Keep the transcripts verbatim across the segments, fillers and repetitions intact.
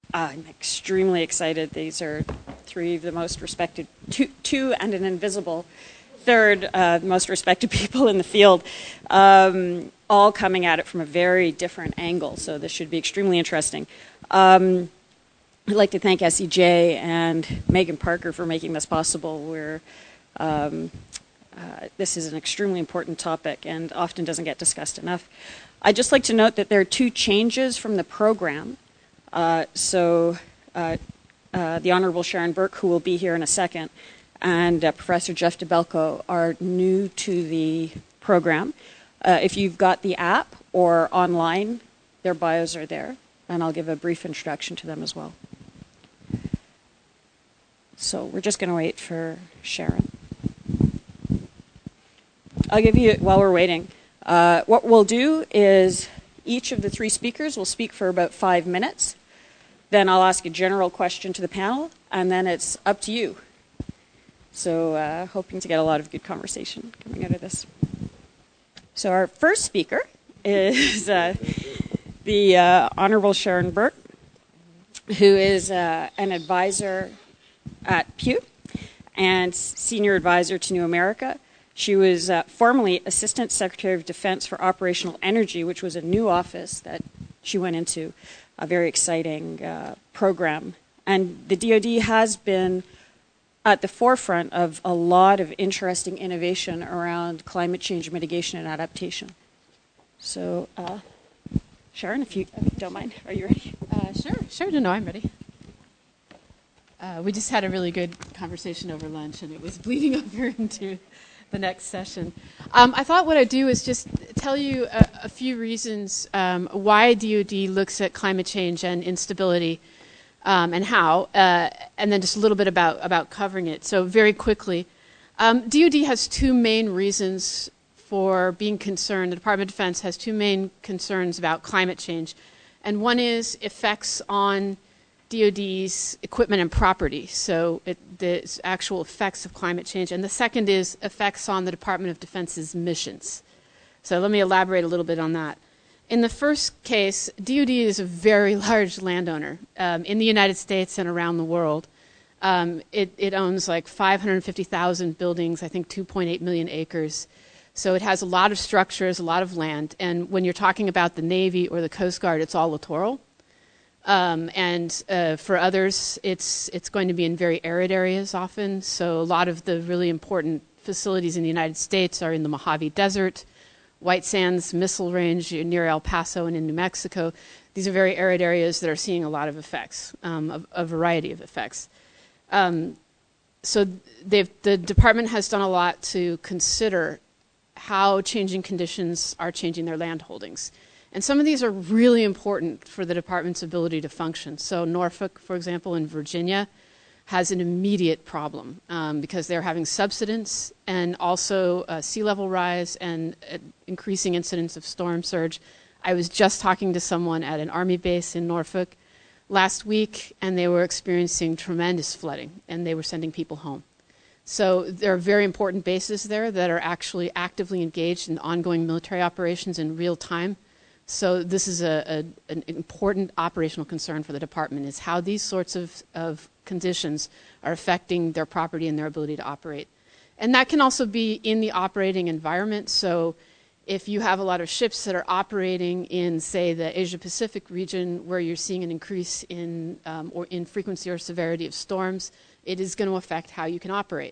I'm extremely excited. These are three of the most respected, two, two and an invisible third uh, most respected people in the field, um, all coming at it from a very different angle. So this should be extremely interesting. Um, I'd like to thank S E J and Megan Parker for making this possible. We're, um, uh, this is an extremely important topic and often doesn't get discussed enough. I'd just like to note that there are two changes from the program. Uh, so uh, uh, the Honorable Sharon Burke, who will be here in a second, and uh, Professor Jeff DeBelko are new to the program. Uh, if you've got the app or online, their bios are there, and I'll give a brief introduction to them as well. So we're just going to wait for Sharon. I'll give you, while we're waiting, uh, what we'll do is each of the three speakers will speak for about five minutes. Then I'll ask a general question to the panel, and then it's up to you. So uh, hoping to get a lot of good conversation coming out of this. So our first speaker is uh, the uh, Honorable Sharon Burke, who is uh, an advisor at Pew and senior advisor to New America. She was uh, formerly Assistant Secretary of Defense for Operational Energy, which was a new office that she went into, a very exciting uh, program. And the D O D has been at the forefront of a lot of interesting innovation around climate change mitigation and adaptation. So, uh, Sharon, if you, if you don't mind, are you ready? Uh, sure, sure. No, no, I'm ready. Uh, we just had a really good conversation over lunch, and it was bleeding over into the next session. Um, I thought what I'd do is just tell you a, a few reasons um, why D O D looks at climate change and instability um, and how, uh, and then just a little bit about, about covering it. So very quickly, um, D O D has two main reasons for being concerned. The Department of Defense has two main concerns about climate change. And one is effects on D O D's equipment and property, so it, the actual effects of climate change. And the second is effects on the Department of Defense's missions. So let me elaborate a little bit on that. In the first case, D O D is a very large landowner um, in the United States and around the world. Um, it, it owns like five hundred fifty thousand buildings, I think two point eight million acres. So it has a lot of structures, a lot of land. And when you're talking about the Navy or the Coast Guard, it's all littoral. Um, and uh, for others, it's it's going to be in very arid areas often. So a lot of the really important facilities in the United States are in the Mojave Desert, White Sands Missile Range near El Paso and in New Mexico. These are very arid areas that are seeing a lot of effects, um, a, a variety of effects. Um, so they've, the department has done a lot to consider how changing conditions are changing their land holdings. And some of these are really important for the department's ability to function. So Norfolk, for example, in Virginia, has an immediate problem um, because they're having subsidence and also uh, sea level rise and uh, increasing incidence of storm surge. I was just talking to someone at an Army base in Norfolk last week, and they were experiencing tremendous flooding, and they were sending people home. So there are very important bases there that are actually actively engaged in ongoing military operations in real time. So this is a, a, an important operational concern for the department, is how these sorts of, of conditions are affecting their property and their ability to operate. And that can also be in the operating environment. So if you have a lot of ships that are operating in, say, the Asia-Pacific region, where you're seeing an increase in, um, or in frequency or severity of storms, it is going to affect how you can operate.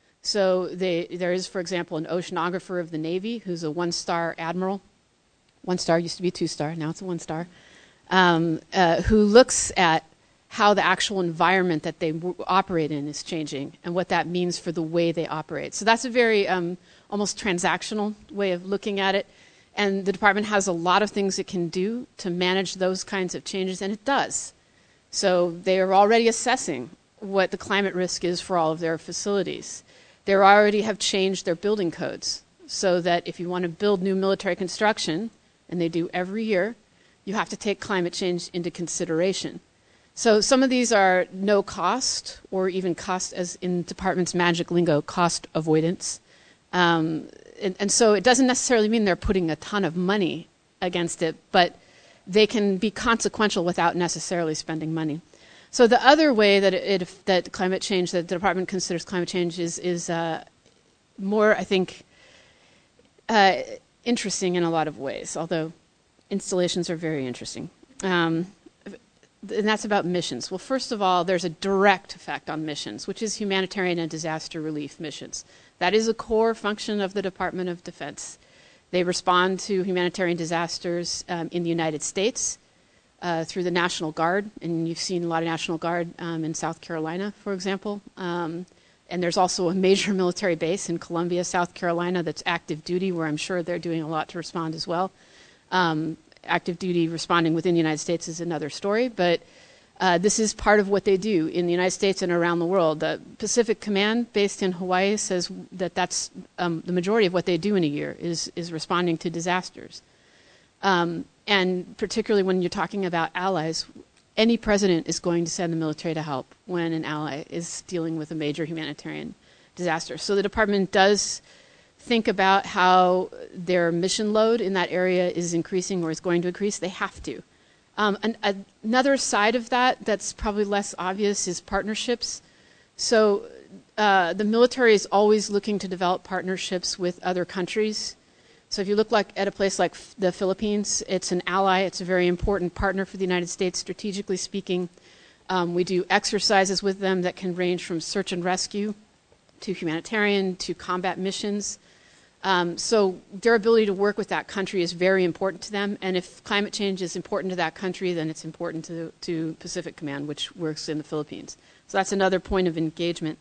So they, there is, for example, an oceanographer of the Navy who's a one-star admiral. One star used to be a two-star, now it's a one-star, um, uh, who looks at how the actual environment that they w- operate in is changing and what that means for the way they operate. So that's a very um, almost transactional way of looking at it. And the department has a lot of things it can do to manage those kinds of changes, and it does. So they are already assessing what the climate risk is for all of their facilities. They already have changed their building codes so that if you want to build new military construction, and they do every year, you have to take climate change into consideration. So some of these are no cost, or even cost, as in department's magic lingo, cost avoidance. Um, and, and so it doesn't necessarily mean they're putting a ton of money against it, but they can be consequential without necessarily spending money. So the other way that it, it that climate change, that the department considers climate change, is is uh, more, I think, uh, interesting in a lot of ways. Although installations are very interesting, um, and that's about missions. Well, first of all, there's a direct effect on missions, which is humanitarian and disaster relief missions. That is a core function of the Department of Defense. They respond to humanitarian disasters um, in the United States uh, through the National Guard, and you've seen a lot of National Guard um, in South Carolina, for example. Um, and there's also a major military base in Columbia, South Carolina, that's active duty, where I'm sure they're doing a lot to respond as well. Um, active duty responding within the United States is another story, but Uh, this is part of what they do in the United States and around the world. The Pacific Command, based in Hawaii, says that that's um, the majority of what they do in a year is is responding to disasters. Um, and particularly when you're talking about allies, any president is going to send the military to help when an ally is dealing with a major humanitarian disaster. So the department does think about how their mission load in that area is increasing or is going to increase. They have to. Um, an, a, another side of that that's probably less obvious is partnerships. So uh, the military is always looking to develop partnerships with other countries. So if you look like at a place like f- the Philippines, it's an ally. It's a very important partner for the United States, strategically speaking. Um, we do exercises with them that can range from search and rescue to humanitarian to combat missions. Um, so their ability to work with that country is very important to them. And if climate change is important to that country, then it's important to, to Pacific Command, which works in the Philippines. So that's another point of engagement.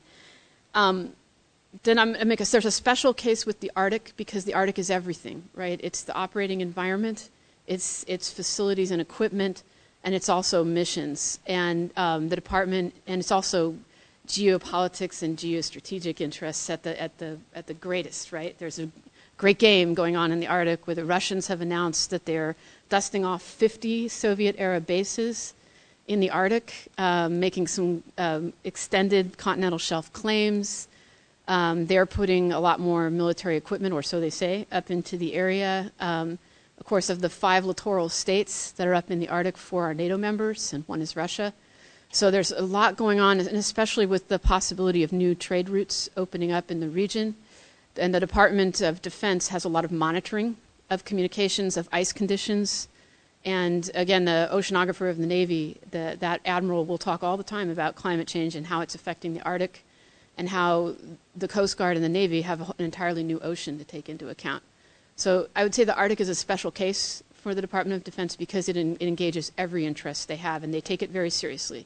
Um, then I'm, I make a, there's a special case with the Arctic, because the Arctic is everything, right? It's the operating environment, it's, it's facilities and equipment, and it's also missions. And um, the department, and it's also geopolitics and geostrategic interests at the at the at the greatest, right? There's a great game going on in the Arctic where the Russians have announced that they're dusting off fifty Soviet-era bases in the Arctic, um, making some um, extended continental shelf claims. Um, they're putting a lot more military equipment, or so they say, up into the area. Um, of course, of the five littoral states that are up in the Arctic, four are NATO members, and one is Russia. So there's a lot going on, and especially with the possibility of new trade routes opening up in the region. And the Department of Defense has a lot of monitoring of communications, of ice conditions. And again, the oceanographer of the Navy, the, that admiral, will talk all the time about climate change and how it's affecting the Arctic, and how the Coast Guard and the Navy have an entirely new ocean to take into account. So I would say the Arctic is a special case for the Department of Defense because it, en- it engages every interest they have, and they take it very seriously.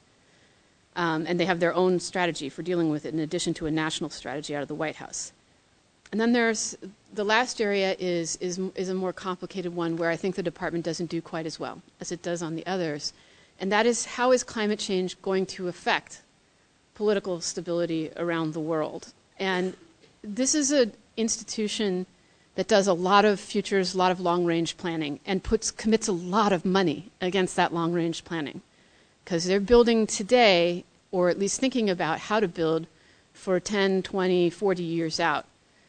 Um, and they have their own strategy for dealing with it, in addition to a national strategy out of the White House. And then there's the last area is is is a more complicated one, where I think the department doesn't do quite as well as it does on the others, and that is, how is climate change going to affect political stability around the world? And this is an institution that does a lot of futures, a lot of long-range planning, and puts commits a lot of money against that long-range planning, because they're building today, or at least thinking about how to build for ten, twenty, forty years out.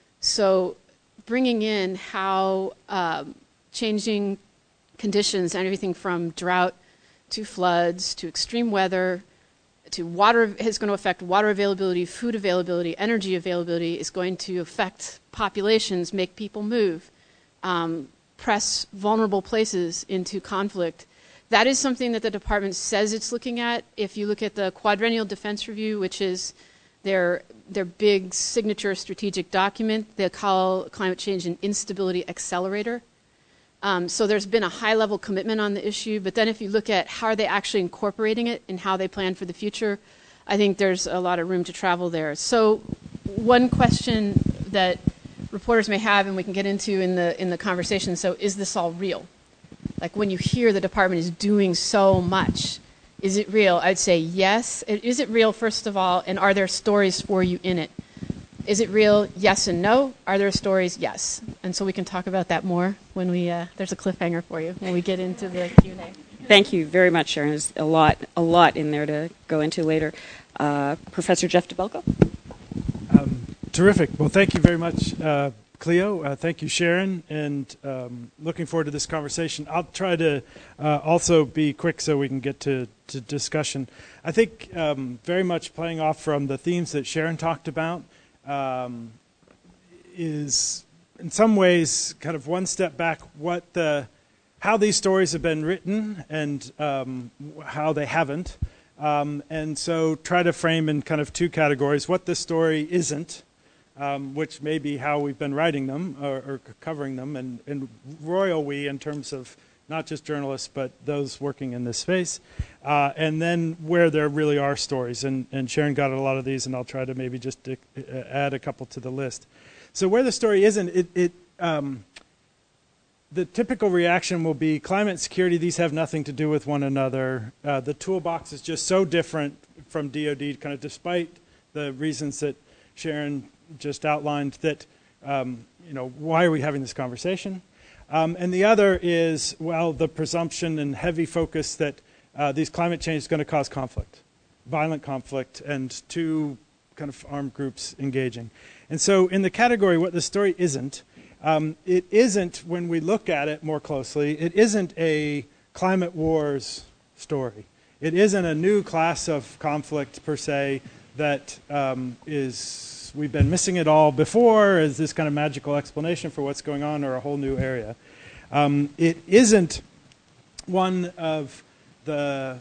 So bringing in how um, changing conditions, and everything from drought to floods to extreme weather to water is going to affect water availability, food availability, energy availability, is going to affect populations, make people move, um, press vulnerable places into conflict. That is something that the department says it's looking at. If you look at the Quadrennial Defense Review, which is their their big signature strategic document, they call climate change an instability accelerator. Um, so there's been a high-level commitment on the issue, but then if you look at how are they actually incorporating it and how they plan for the future, I think there's a lot of room to travel there. So one question that reporters may have, and we can get into in the in the conversation, so is this all real? Like, when you hear the department is doing so much, is it real? I'd say yes. Is it real, first of all, and are there stories for you in it? Is it real? Yes and no. Are there stories? Yes. And so we can talk about that more when we, uh, there's a cliffhanger for you when we get into the Q and A. Thank you very much, Sharon. There's a lot, a lot in there to go into later. Uh, Professor Jeff DeBelko? Um, terrific. Well, thank you very much, uh, Cleo. Uh, thank you, Sharon, and um, looking forward to this conversation. I'll try to uh, also be quick so we can get to, to discussion. I think um, very much playing off from the themes that Sharon talked about um, is in some ways kind of one step back what the how these stories have been written and um, how they haven't. Um, and so try to frame in kind of two categories, what this story isn't, um, which may be how we've been writing them or, or covering them, and, and royal we in terms of not just journalists, but those working in this space. Uh, and then where there really are stories. And, and Sharon got a lot of these, and I'll try to maybe just uh, add a couple to the list. So where the story isn't, it, it um, the typical reaction will be climate security, these have nothing to do with one another. Uh, the toolbox is just so different from D O D, kind of despite the reasons that Sharon just outlined, that, um, you know, why are we having this conversation? Um, and the other is, well, the presumption and heavy focus that uh, these climate change is going to cause conflict, violent conflict, and two kind of armed groups engaging. And so in the category, what the story isn't, Um, it isn't, when we look at it more closely, it isn't a climate wars story. It isn't a new class of conflict per se that um, is, we've been missing it all before, as this kind of magical explanation for what's going on, or a whole new area. Um, it isn't one of the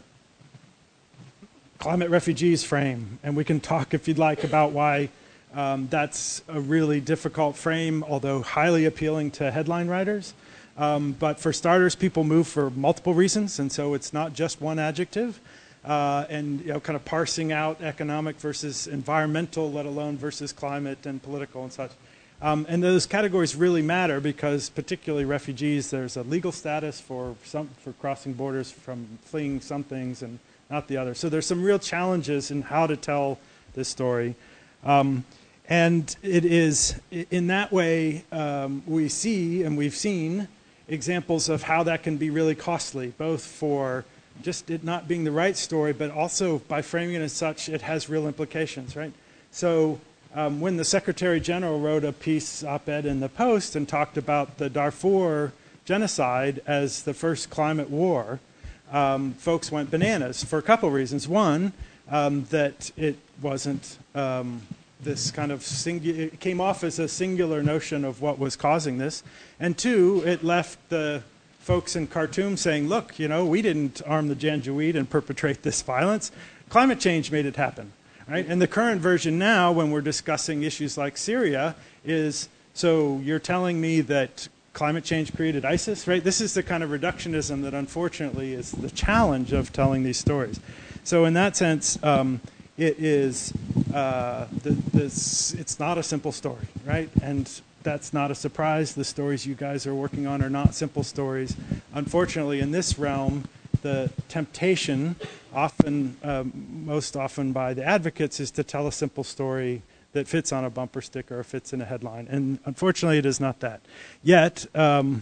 climate refugees frame, and we can talk if you'd like about why Um, that's a really difficult frame, although highly appealing to headline writers. Um, but for starters, people move for multiple reasons, and so it's not just one adjective. Uh, and you know, kind of parsing out economic versus environmental, let alone versus climate and political and such. Um, and those categories really matter because, particularly refugees, there's a legal status for some for crossing borders from fleeing some things and not the others. So there's some real challenges in how to tell this story. Um, And it is, in that way, um, we see and we've seen examples of how that can be really costly, both for just it not being the right story, but also by framing it as such, it has real implications, right? So um, when the Secretary General wrote a piece, op-ed in the Post, and talked about the Darfur genocide as the first climate war, um, folks went bananas for a couple reasons. One, um, that it wasn't... Um, this kind of singular, it came off as a singular notion of what was causing this. And two, it left the folks in Khartoum saying, look, you know, we didn't arm the Janjaweed and perpetrate this violence. Climate change made it happen, right? And the current version now, when we're discussing issues like Syria, is, so you're telling me that climate change created ISIS, right? This is the kind of reductionism that unfortunately is the challenge of telling these stories. So in that sense, um, it is, uh, the, this, it's not a simple story, right? And that's not a surprise. The stories you guys are working on are not simple stories. Unfortunately, in this realm, the temptation, often, um, most often by the advocates, is to tell a simple story that fits on a bumper sticker or fits in a headline. And unfortunately, it is not that. Yet, um,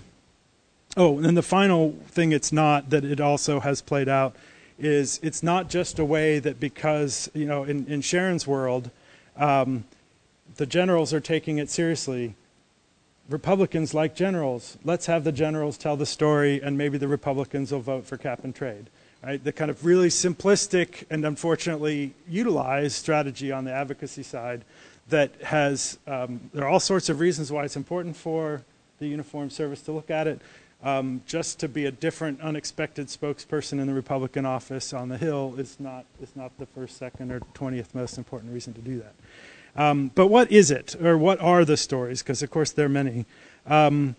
oh, and then the final thing it's not that it also has played out is it's not just a way that because, you know, in, in Sharon's world, um, the generals are taking it seriously. Republicans like generals. Let's have the generals tell the story and maybe the Republicans will vote for cap and trade. Right? The kind of really simplistic and unfortunately utilized strategy on the advocacy side that has, um, there are all sorts of reasons why it's important for the uniformed service to look at it. Um, just to be a different, unexpected spokesperson in the Republican office on the Hill is not is not the first, second, or twentieth most important reason to do that. Um, but what is it, or what are the stories? Because of course there are many. Um,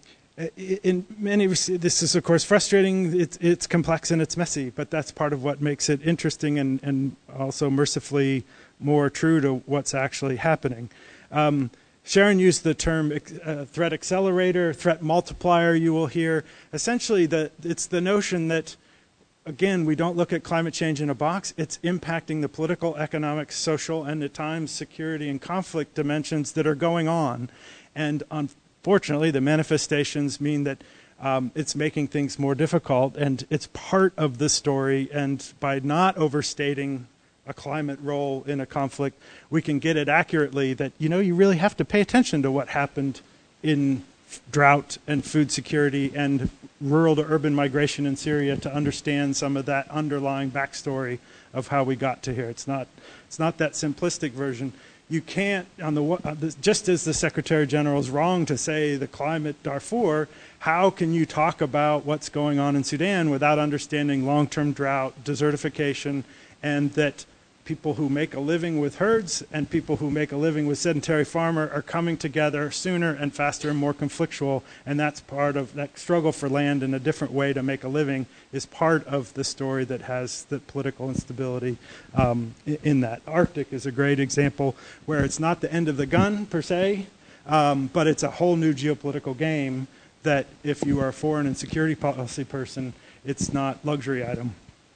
in many, this is of course frustrating. It's it's complex and it's messy, but that's part of what makes it interesting and and also mercifully more true to what's actually happening. Um, Sharon used the term uh, threat accelerator, threat multiplier, you will hear. Essentially, the, it's the notion that, again, we don't look at climate change in a box. It's impacting the political, economic, social, and at times security and conflict dimensions that are going on. And unfortunately, the manifestations mean that um, it's making things more difficult. And it's part of the story. And by not overstating a climate role in a conflict, we can get it accurately that, you know, you really have to pay attention to what happened in drought and food security and rural to urban migration in Syria to understand some of that underlying backstory of how we got to here. It's not, it's not that simplistic version. You can't, on the uh, just as the Secretary General is wrong to say the climate Darfur, how can you talk about what's going on in Sudan without understanding long-term drought, desertification, and that people who make a living with herds and people who make a living with sedentary farmer are coming together sooner and faster and more conflictual, and that's part of that struggle for land in a different way to make a living is part of the story that has the political instability um, in that. Arctic is a great example where it's not the end of the gun per se, um, but it's a whole new geopolitical game that if you are a foreign and security policy person, it's not luxury item.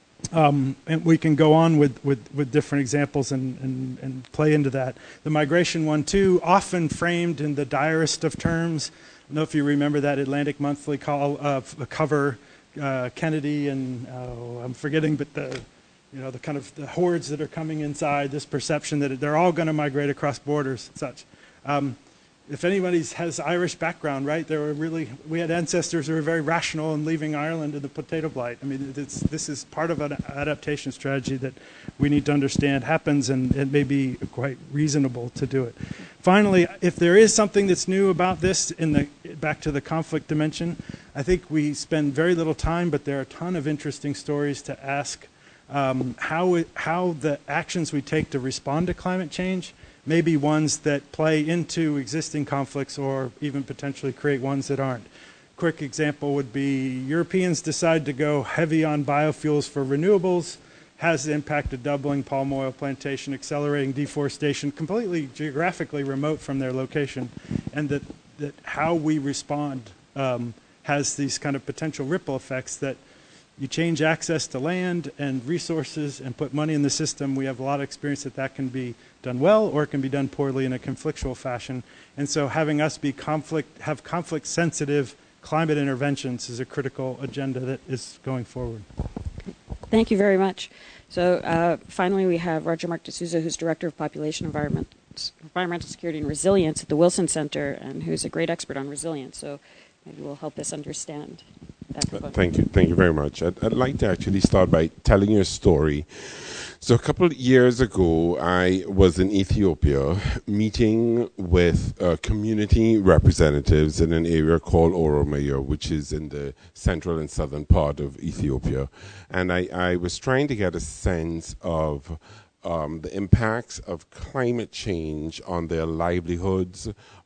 Um, and we can go on with, with, with different examples and, and, and play into that. The migration one, too, often framed in the direst of terms. I don't know if you remember that Atlantic Monthly call, uh, cover, uh, Kennedy and, uh, I'm forgetting, but the, you know, the kind of the hordes that are coming inside, this perception that they're all going to migrate across borders and such. Um, If anybody has Irish background, right, there were really, we had ancestors who were very rational in leaving Ireland in the potato blight. I mean, it's, this is part of an adaptation strategy that we need to understand happens, and it may be quite reasonable to do it. Finally, if there is something that's new about this, in the back to the conflict dimension, I think we spend very little time, but there are a ton of interesting stories to ask um, how, it, how the actions we take to respond to climate change may be ones that play into existing conflicts or even potentially create ones that aren't. Quick example would be Europeans decide to go heavy on biofuels for renewables, has the impact of doubling palm oil plantation, accelerating deforestation, completely geographically remote from their location, and that, that how we respond um, has these kind of potential ripple effects that you change access to land and resources and put money in the system. We have a lot of experience that that can be done well or it can be done poorly in a conflictual fashion. And so having us be conflict, have conflict-sensitive climate interventions is a critical agenda that is going forward. Thank you very much. So uh, finally, we have Roger Mark D'Souza, who's Director of Population Environment, Environmental Security and Resilience at the Wilson Center, and who's a great expert on resilience. So maybe will help us understand that component. Thank you. Thank you very much. I'd, I'd like to actually start by telling you a story. So a couple of years ago, I was in Ethiopia meeting with uh, community representatives in an area called Oromia, which is in the central and southern part of Ethiopia. And I, I was trying to get a sense of um, the impacts of climate change on their livelihoods,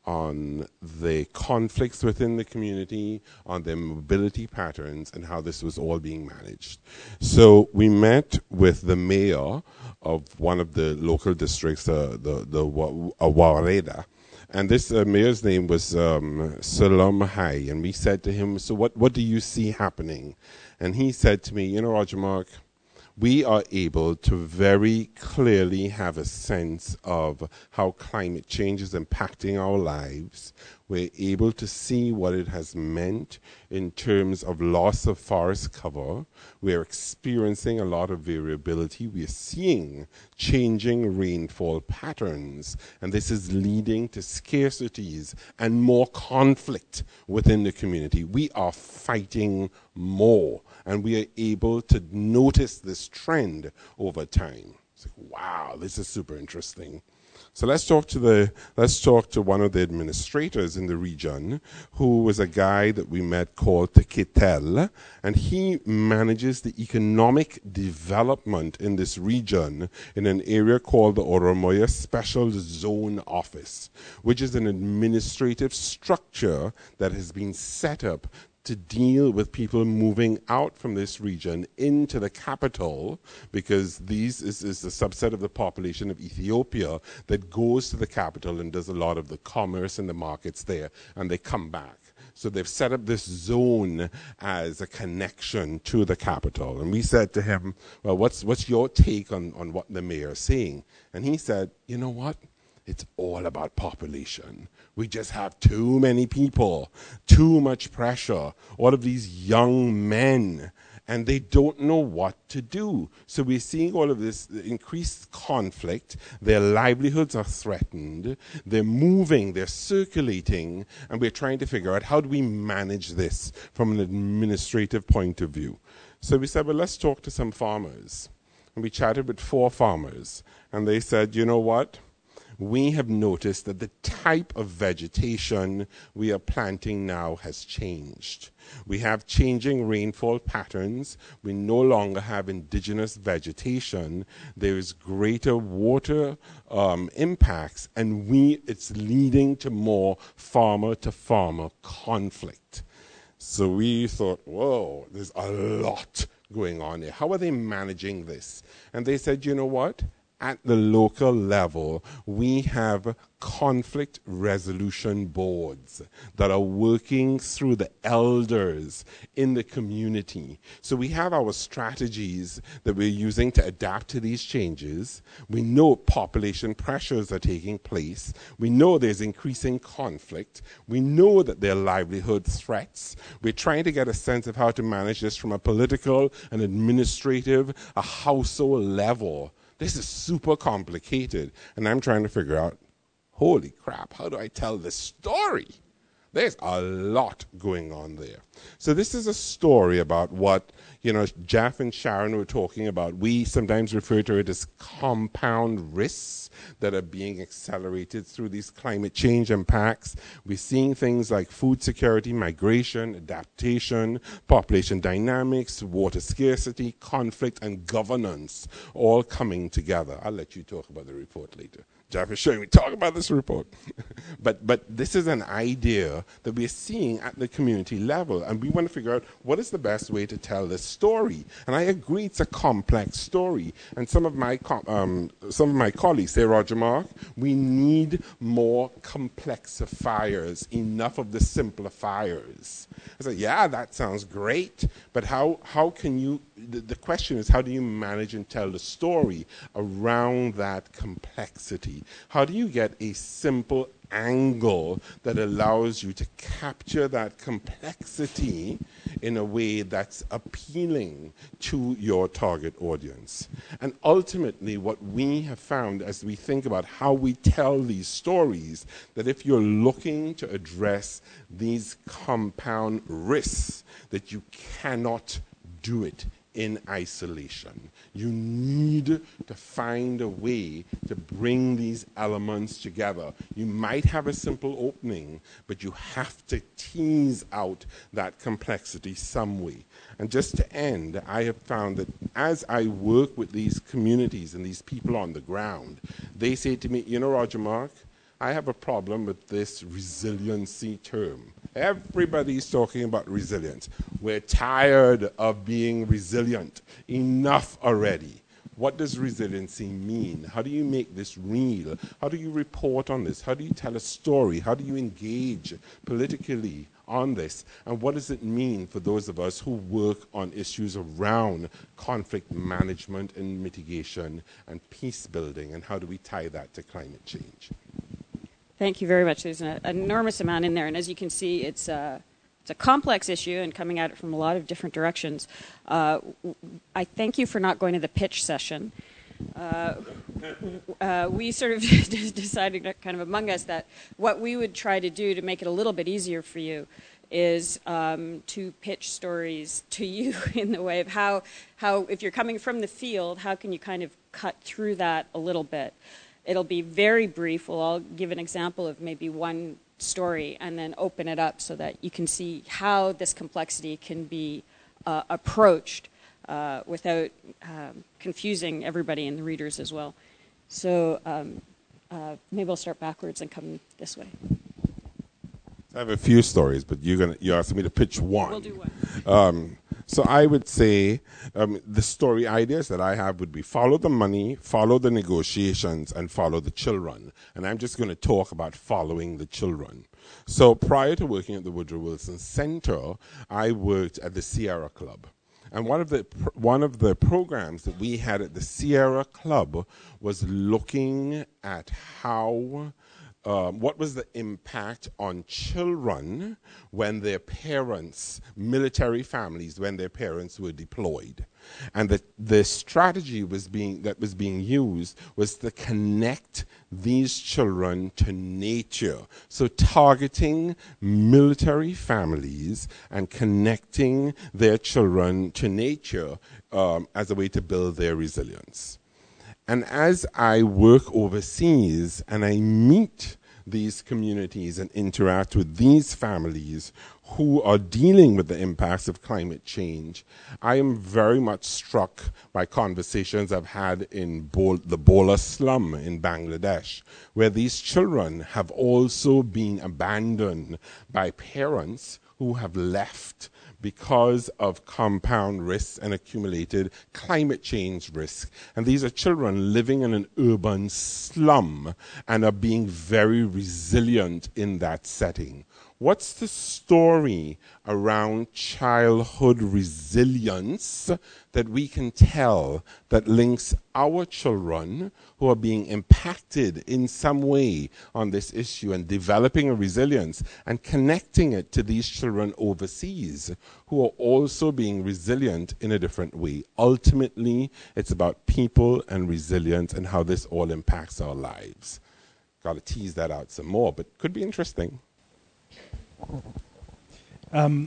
on the conflicts within the community, on their mobility patterns, and how this was all being managed. So we met with the mayor of one of the local districts, uh, the, the uh, Wareda, and this uh, mayor's name was um, Salam Hai, and we said to him, so what, what do you see happening? And he said to me, you know, Roger Mark, we are able to very clearly have a sense of how climate change is impacting our lives. We're able to see what it has meant in terms of loss of forest cover. We're experiencing a lot of variability. We're seeing changing rainfall patterns, and this is leading to scarcities and more conflict within the community. We are fighting more, and we are able to notice this trend over time. It's like, wow, this is super interesting. So let's talk to the let's talk to one of the administrators in the region, who was a guy that we met called Teketel, and he manages the economic development in this region in an area called the Oromia Special Zone Office, which is an administrative structure that has been set up to deal with people moving out from this region into the capital, because these is, is a subset of the population of Ethiopia that goes to the capital and does a lot of the commerce and the markets there, and they come back. So they've set up this zone as a connection to the capital. And we said to him, well, what's, what's your take on, on what the mayor is saying? And he said, you know what? It's all about population. We just have too many people, too much pressure. All of these young men and they don't know what to do. So we're seeing all of this increased conflict. Their livelihoods are threatened. They're moving, they're circulating, and we're trying to figure out how do we manage this from an administrative point of view. So we said, well, let's talk to some farmers. And we chatted with four farmers, and they said, you know what? We have noticed that the type of vegetation we are planting now has changed. We have changing rainfall patterns. We no longer have indigenous vegetation. There is greater water um, impacts, and we it's leading to more farmer-to-farmer conflict. So we thought, whoa, there's a lot going on here. How are they managing this? And they said, you know what? At the local level, we have conflict resolution boards that are working through the elders in the community. So we have our strategies that we're using to adapt to these changes. We know population pressures are taking place. We know there's increasing conflict. We know that there are livelihood threats. We're trying to get a sense of how to manage this from a political, an administrative, a household level. This is super complicated, and I'm trying to figure out, holy crap, how do I tell this story? There's a lot going on there. So this is a story about what, you know, Jeff and Sharon were talking about. We sometimes refer to it as compound risks that are being accelerated through these climate change impacts. We're seeing things like food security, migration, adaptation, population dynamics, water scarcity, conflict, and governance all coming together. I'll let you talk about the report later. Jeff is showing me, talk about this report. but but this is an idea that we're seeing at the community level, and we want to figure out what is the best way to tell this story. And I agree it's a complex story. And some of my um, some of my colleagues say, Roger Mark, we need more complexifiers, enough of the simplifiers. I said, yeah, that sounds great, but how, how can you, the, the question is, how do you manage and tell the story around that complexity? How do you get a simple angle that allows you to capture that complexity in a way that's appealing to your target audience? And ultimately, what we have found as we think about how we tell these stories, that if you're looking to address these compound risks, that you cannot do it in isolation. You need to find a way to bring these elements together. You might have a simple opening, but you have to tease out that complexity some way. And just to end, I have found that as I work with these communities and these people on the ground, they say to me, you know, Roger Mark, I have a problem with this resiliency term. Everybody's talking about resilience. We're tired of being resilient. Enough already. What does resiliency mean? How do you make this real? How do you report on this? How do you tell a story? How do you engage politically on this? And what does it mean for those of us who work on issues around conflict management and mitigation and peace building? And how do we tie that to climate change? Thank you very much. There's an enormous amount in there, and as you can see, it's a, it's a complex issue and coming at it from a lot of different directions. Uh, I thank you for not going to the pitch session. Uh, uh, we sort of decided kind of among us that what we would try to do to make it a little bit easier for you is um, to pitch stories to you in the way of how, how, if you're coming from the field, how can you kind of cut through that a little bit? It'll be very brief. We'll all give an example of maybe one story and then open it up so that you can see how this complexity can be uh, approached uh, without um, confusing everybody and the readers as well. So um, uh, maybe I'll start backwards and come this way. I have a few stories, but you're gonna you asked me to pitch one. We'll do one. Um, so I would say um, the story ideas that I have would be follow the money, follow the negotiations, and follow the children. And I'm just going to talk about following the children. So prior to working at the Woodrow Wilson Center, I worked at the Sierra Club. And one of the pr- one of the programs that we had at the Sierra Club was looking at how um, what was the impact on children when their parents, military families, when their parents were deployed. And the, the strategy was being, that was being used was to connect these children to nature. So targeting military families and connecting their children to nature um, as a way to build their resilience. And as I work overseas and I meet these communities and interact with these families who are dealing with the impacts of climate change, I am very much struck by conversations I've had in Bol- the Bola slum in Bangladesh, where these children have also been abandoned by parents who have left because of compound risks and accumulated climate change risk. And these are children living in an urban slum and are being very resilient in that setting. What's the story around childhood resilience that we can tell that links our children who are being impacted in some way on this issue and developing a resilience and connecting it to these children overseas who are also being resilient in a different way? Ultimately, it's about people and resilience and how this all impacts our lives. Got to tease that out some more, but could be interesting. Um,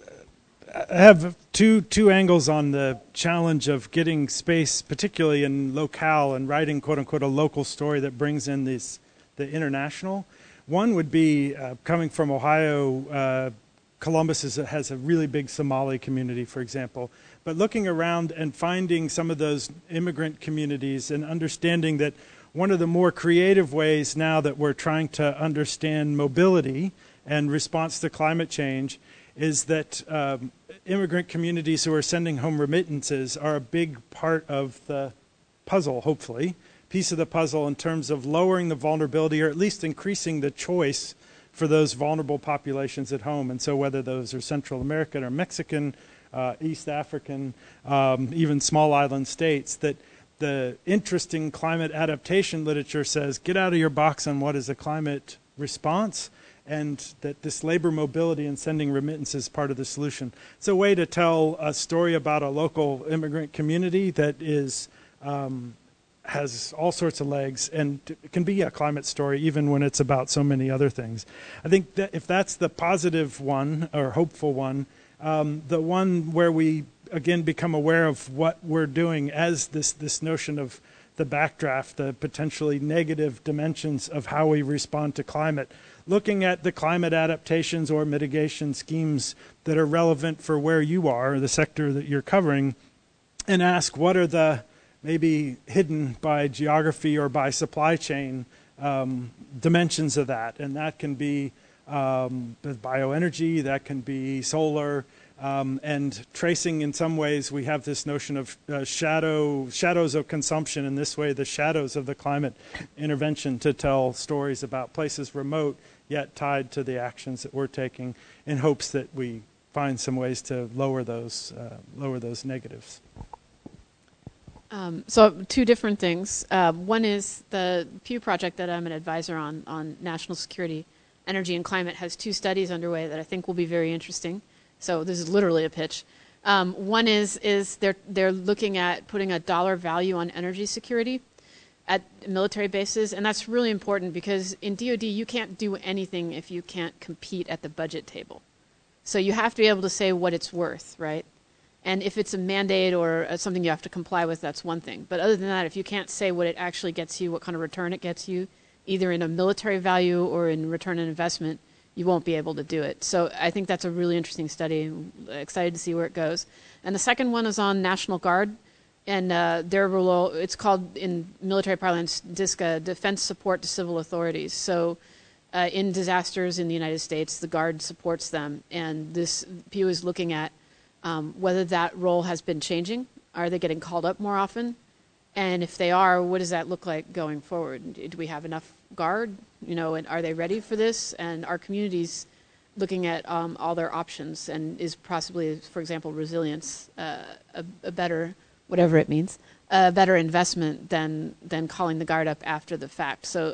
I have two two angles on the challenge of getting space, particularly in locale, and writing "quote unquote" a local story that brings in this the international. One would be uh, coming from Ohio. Uh, Columbus is a, has a really big Somali community, for example. But looking around and finding some of those immigrant communities and understanding that one of the more creative ways now that we're trying to understand mobility and response to climate change is that um, immigrant communities who are sending home remittances are a big part of the puzzle, hopefully, piece of the puzzle in terms of lowering the vulnerability or at least increasing the choice for those vulnerable populations at home. And so whether those are Central American or Mexican, uh, East African, um, even small island states, that the interesting climate adaptation literature says, get out of your box on what is a climate response, and that this labor mobility and sending remittances is part of the solution. It's a way to tell a story about a local immigrant community that is um, has all sorts of legs and it can be a climate story even when it's about so many other things. I think that if that's the positive one or hopeful one, um, the one where we again become aware of what we're doing as this this notion of the backdraft, the potentially negative dimensions of how we respond to climate, looking at the climate adaptations or mitigation schemes that are relevant for where you are, the sector that you're covering, and ask what are the maybe hidden by geography or by supply chain um, dimensions of that. And that can be um, bioenergy, that can be solar, Um, and tracing in some ways, we have this notion of uh, shadow shadows of consumption, in this way, the shadows of the climate intervention to tell stories about places remote, yet tied to the actions that we're taking in hopes that we find some ways to lower those, uh, lower those negatives. Um, so two different things. Uh, one is the Pew Project that I'm an advisor on, on national security, energy and climate, has two studies underway that I think will be very interesting. So this is literally a pitch. Um, one is is they're they're looking at putting a dollar value on energy security at military bases, and that's really important because in D O D you can't do anything if you can't compete at the budget table. So you have to be able to say what it's worth, right? And if it's a mandate or something you have to comply with, that's one thing. But other than that, if you can't say what it actually gets you, what kind of return it gets you, either in a military value or in return on investment, you won't be able to do it. So I think that's a really interesting study. I'm excited to see where it goes. And the second one is on National Guard. And uh, their role, it's called in military parlance, DISCA, Defense Support to Civil Authorities. So uh, in disasters in the United States, the Guard supports them. And this Pew is looking at um, whether that role has been changing. Are they getting called up more often? And if they are, what does that look like going forward? Do we have enough Guard? You know, and are they ready for this? And are communities looking at um, all their options? And is possibly, for example, resilience uh, a, a better, whatever it means, a better investment than than calling the Guard up after the fact? So I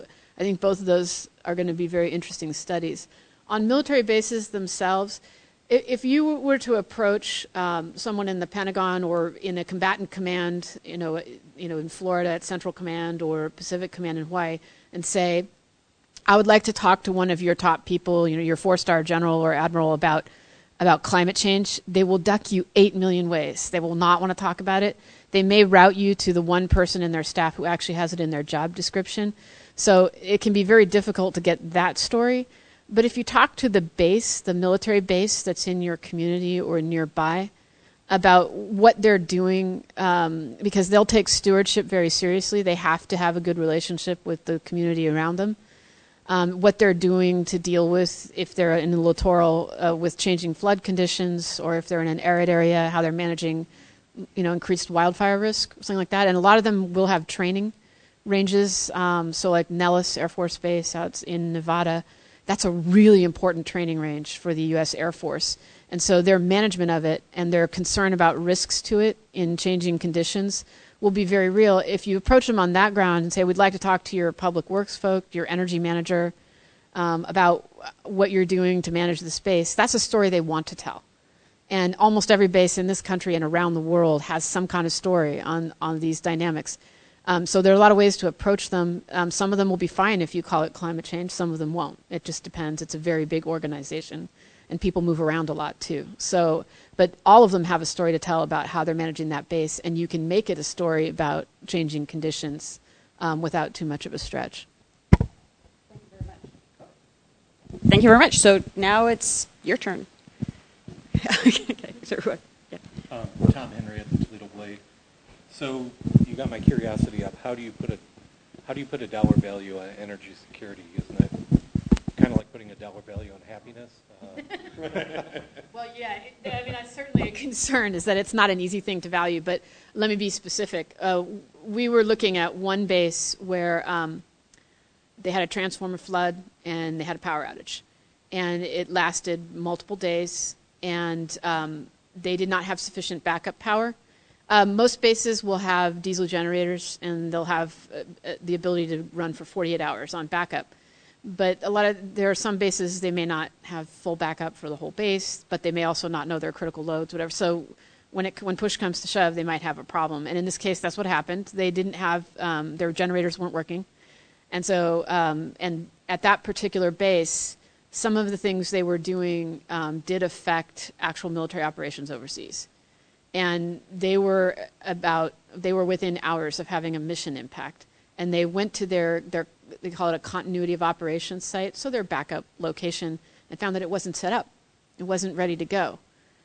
I think both of those are going to be very interesting studies. On military bases themselves, if you were to approach um, someone in the Pentagon or in a combatant command, you know, you know, in Florida at Central Command or Pacific Command in Hawaii, and say, I would like to talk to one of your top people, you know, your four-star general or admiral about about climate change, they will duck you eight million ways. They will not want to talk about it. They may route you to the one person in their staff who actually has it in their job description. So it can be very difficult to get that story. But if you talk to the base, the military base that's in your community or nearby, about what they're doing, um, because they'll take stewardship very seriously. They have to have a good relationship with the community around them. Um, what they're doing to deal with, if they're in the littoral uh, with changing flood conditions, or if they're in an arid area, how they're managing, you know, increased wildfire risk, something like that. And a lot of them will have training ranges. Um, so like Nellis Air Force Base out in Nevada, that's a really important training range for the U S Air Force. And so their management of it and their concern about risks to it in changing conditions will be very real. If you approach them on that ground and say, we'd like to talk to your public works folk, your energy manager, um, about what you're doing to manage the space, that's a story they want to tell. And almost every base in this country and around the world has some kind of story on, on these dynamics. Um, so there are a lot of ways to approach them. Um, some of them will be fine if you call it climate change. Some of them won't. It just depends. It's a very big organization, and people move around a lot too. So, but all of them have a story to tell about how they're managing that base, and you can make it a story about changing conditions um, without too much of a stretch. Thank you very much. Thank you very much. So now it's your turn. Okay, so, yeah. Um, Tom Henry at the Toledo Blade. So you got my curiosity up. How do you put a how do you put a dollar value on energy security? Isn't it kind of like putting a dollar value on happiness? Uh, Well, yeah, it, I mean, that's certainly a concern, is that it's not an easy thing to value. But let me be specific. Uh, we were looking at one base where um, they had a transformer flood and they had a power outage, and it lasted multiple days, and um, they did not have sufficient backup power. Um, most bases will have diesel generators, and they'll have uh, the ability to run for forty-eight hours on backup. But a lot of there are some bases, they may not have full backup for the whole base, but they may also not know their critical loads, whatever. So when it when push comes to shove, they might have a problem. And in this case, that's what happened. They didn't have um, their generators weren't working, and so um, and at that particular base, some of the things they were doing um, did affect actual military operations overseas. And they were about they were within hours of having a mission impact, and they went to their their they call it a continuity of operations site, so their backup location, and found that it wasn't set up, it wasn't ready to go,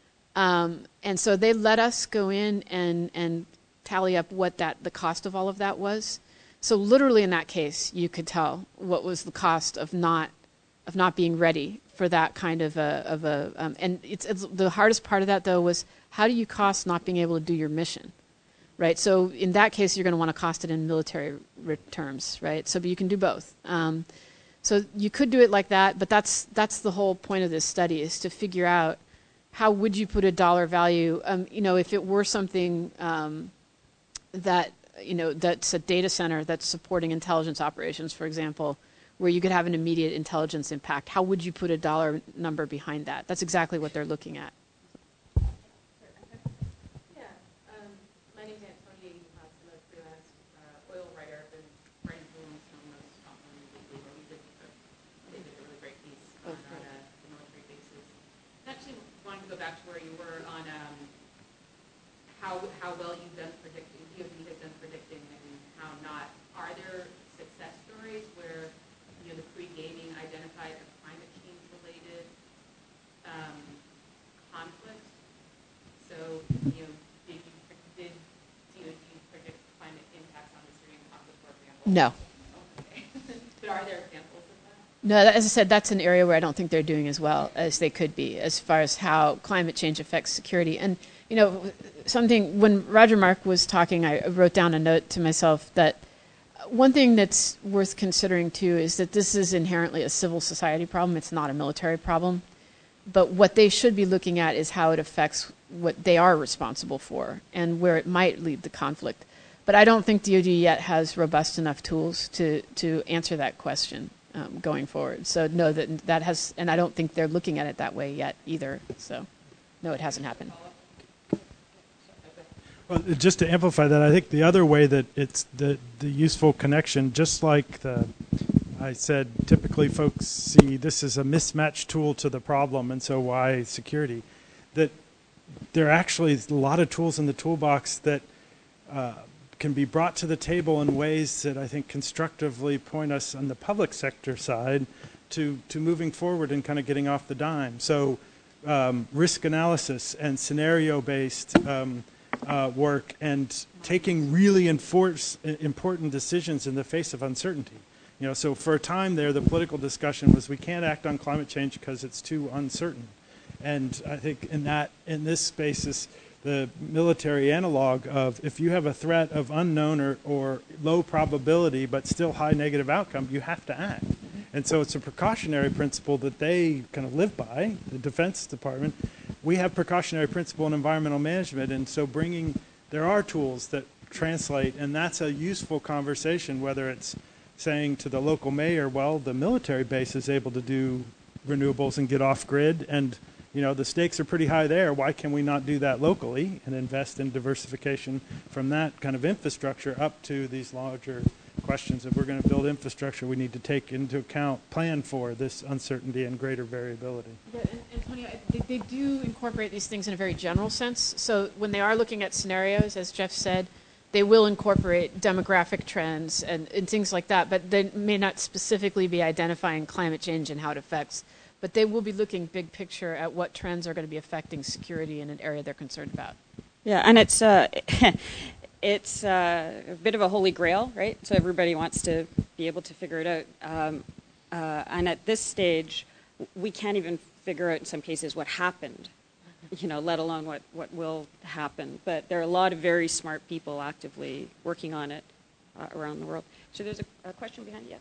um, and so they let us go in and and tally up what that the cost of all of that was. So literally in that case, you could tell what was the cost of not of not being ready for that kind of a of a um, and it's, it's the hardest part of that though was, how do you cost not being able to do your mission, right? So in that case, you're going to want to cost it in military re- terms, right? So but you can do both. Um, so you could do it like that, but that's that's the whole point of this study, is to figure out how would you put a dollar value. Um, you know, if it were something um, that you know that's a data center that's supporting intelligence operations, for example, where you could have an immediate intelligence impact, how would you put a dollar number behind that? That's exactly what they're looking at. Yeah, um, my name is Antonia Yuhas. I'm a freelance uh, oil writer. I've been writing for Rolling Stone, most Scotland Weekly, where we did, uh, they did a really great piece on uh, the military bases. I actually wanted to go back to where you were on um, how how well you've done predicting, D O D has done predicting, and how not. Are there success stories where you know, the pre-gaming identified a climate change-related um, conflict? So, you know, did you did D O D predict climate impacts on the Syrian conflict, for example? No. Okay. But are there examples of that? No, as I said, that's an area where I don't think they're doing as well as they could be, as far as how climate change affects security. And, you know, something, when Roger Mark was talking, I wrote down a note to myself that one thing that's worth considering, too, is that this is inherently a civil society problem. It's not a military problem. But what they should be looking at is how it affects what they are responsible for and where it might lead to conflict. But I don't think D O D yet has robust enough tools to, to answer that question um, going forward. So no, that that has, and I don't think they're looking at it that way yet either. So no, it hasn't happened. Well, just to amplify that, I think the other way that it's the, the useful connection, just like the, I said, typically folks see this as a mismatched tool to the problem, and so why security, that there are actually a lot of tools in the toolbox that uh, can be brought to the table in ways that I think constructively point us on the public sector side to, to moving forward and kind of getting off the dime. So um, risk analysis and scenario-based um, uh, work and taking really enforce, important decisions in the face of uncertainty. You know, so for a time there, the political discussion was we can't act on climate change because it's too uncertain. And I think in that, in this space is the military analog of if you have a threat of unknown or, or low probability but still high negative outcome, you have to act. And so it's a precautionary principle that they kind of live by, the Defense Department. We have precautionary principle in environmental management, and so bringing, there are tools that translate, and that's a useful conversation, whether it's saying to the local mayor, well, the military base is able to do renewables and get off grid, and you know the stakes are pretty high there. Why can we not do that locally and invest in diversification from that kind of infrastructure up to these larger questions? If we're going to build infrastructure, we need to take into account, plan for this uncertainty and greater variability. Yeah, and, and Tony, they, they do incorporate these things in a very general sense. So when they are looking at scenarios, as Jeff said, they will incorporate demographic trends and, and things like that, but they may not specifically be identifying climate change and how it affects. But they will be looking big picture at what trends are going to be affecting security in an area they're concerned about. Yeah, and it's uh, it's uh, a bit of a holy grail, right? So everybody wants to be able to figure it out. Um, uh, and at this stage, we can't even figure out in some cases what happened, you know, let alone what, what will happen. But there are a lot of very smart people actively working on it uh, around the world. So there's a, a question behind you. Yeah.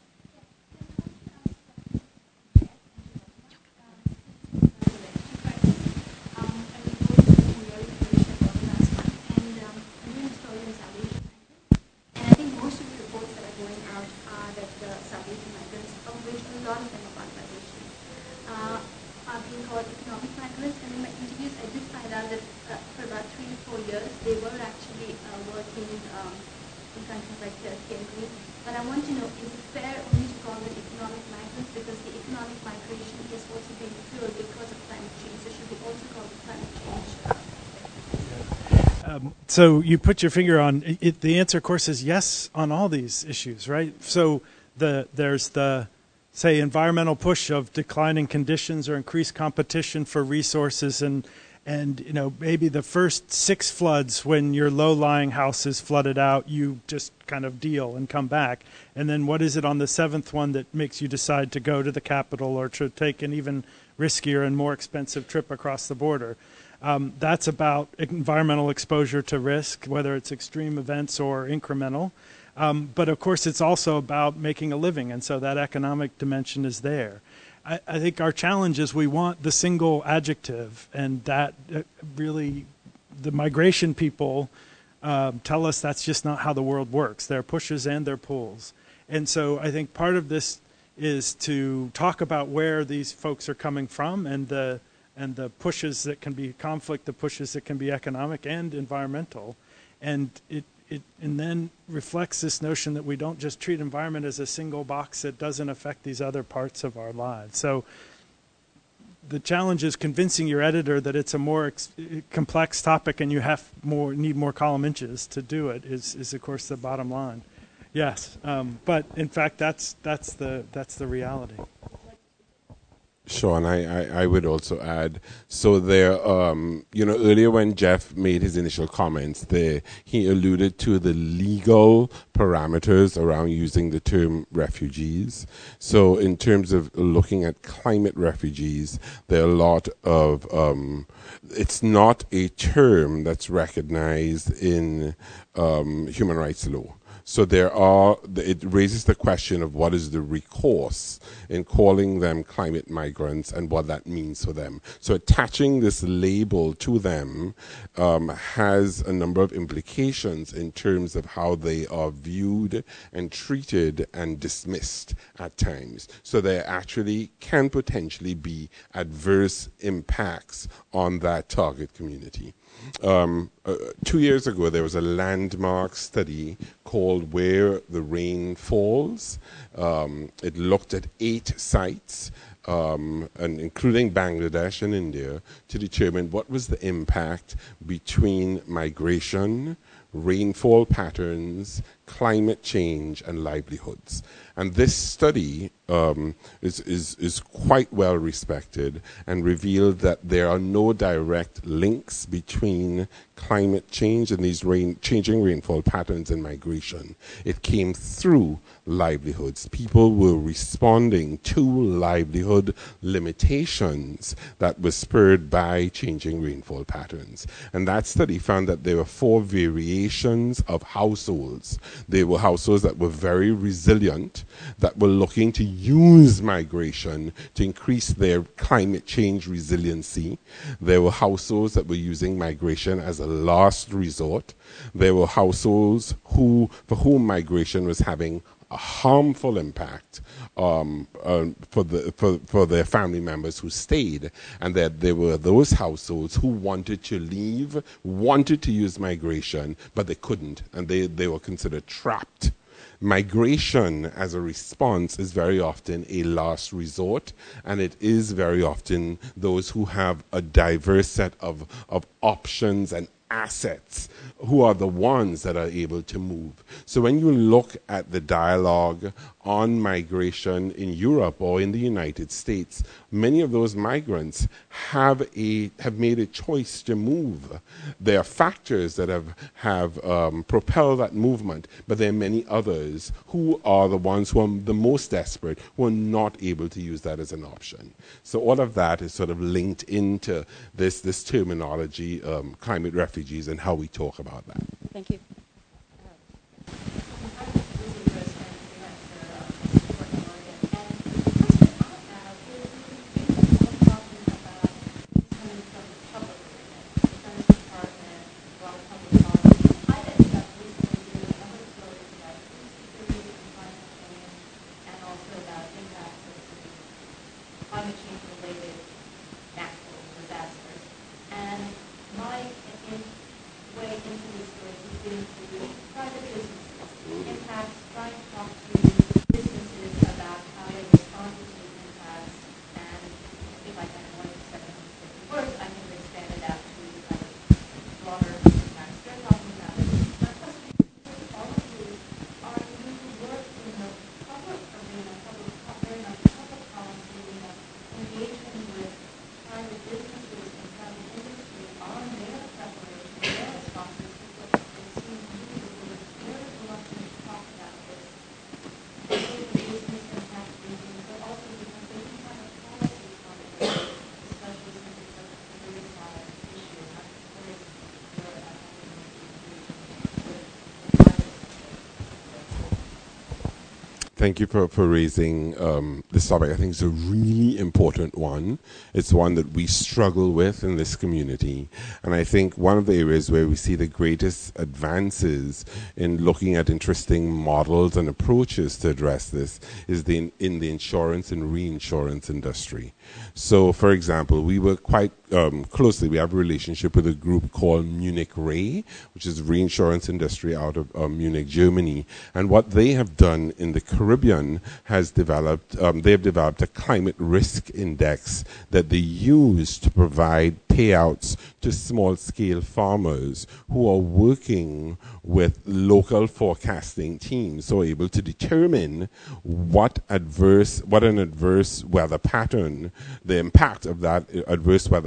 So you put your finger on it. The answer, of course, is yes on all these issues, right? So the there's the, say, environmental push of declining conditions or increased competition for resources, and and you know maybe the first six floods when your low-lying house is flooded out, you just kind of deal and come back. And then what is it on the seventh one that makes you decide to go to the capital or to take an even riskier and more expensive trip across the border? Um, that's about environmental exposure to risk, whether it's extreme events or incremental. Um, but of course, it's also about making a living, and so that economic dimension is there. I, I think our challenge is we want the single adjective, and that uh, really, the migration people uh, tell us that's just not how the world works. There are pushes and there are pulls. And so I think part of this is to talk about where these folks are coming from and the and the pushes that can be conflict, the pushes that can be economic and environmental. And it, it and then reflects this notion that we don't just treat environment as a single box that doesn't affect these other parts of our lives. So the challenge is convincing your editor that it's a more ex complex topic and you have more need more column inches to do it is, is of course the bottom line. Yes, um, but in fact that's that's the that's the reality. Sean, I, I, I would also add, so there, um, you know, earlier when Jeff made his initial comments there, he alluded to the legal parameters around using the term refugees. So in terms of looking at climate refugees, there are a lot of, um, it's not a term that's recognized in um, human rights law. So there are, it raises the question of what is the recourse in calling them climate migrants and what that means for them. So attaching this label to them um, has a number of implications in terms of how they are viewed and treated and dismissed at times. So there actually can potentially be adverse impacts on that target community. Um, uh, two years ago, there was a landmark study called Where the Rain Falls. Um, it looked at eight sites, um, and including Bangladesh and India, to determine what was the impact between migration, rainfall patterns, climate change, and livelihoods. And this study um, is, is, is quite well respected and revealed that there are no direct links between climate change and these rain, changing rainfall patterns and migration. It came through livelihoods. People were responding to livelihood limitations that were spurred by changing rainfall patterns. And that study found that there were four variations of households. There were households that were very resilient, that were looking to use migration to increase their climate change resiliency. There were households that were using migration as a last resort. There were households who, for whom migration was having a harmful impact um, uh, for, the, for, for their family members who stayed, and that there were those households who wanted to leave, wanted to use migration, but they couldn't, and they, they were considered trapped. Migration as a response is very often a last resort, and it is very often those who have a diverse set of, of options and assets who are the ones that are able to move. So when you look at the dialogue on migration in Europe or in the United States, many of those migrants have a have made a choice to move. There are factors that have have um, propelled that movement, but there are many others who are the ones who are the most desperate, who are not able to use that as an option. So all of that is sort of linked into this this terminology, um, climate refugees, and how we talk about that. Thank you. Thank you for, for raising um, this topic. I think it's a really important one. It's one that we struggle with in this community. And I think one of the areas where we see the greatest advances in looking at interesting models and approaches to address this is the, in, in the insurance and reinsurance industry. So, for example, we work quite um, closely. We have a relationship with a group called Munich Re, which is reinsurance industry out of uh, Munich, Germany. And what they have done in the Caribbean has developed, um, they've developed a climate risk index that they use to provide payouts to small-scale farmers who are working with local forecasting teams, so able to determine what adverse, what an adverse weather pattern, the impact of that adverse weather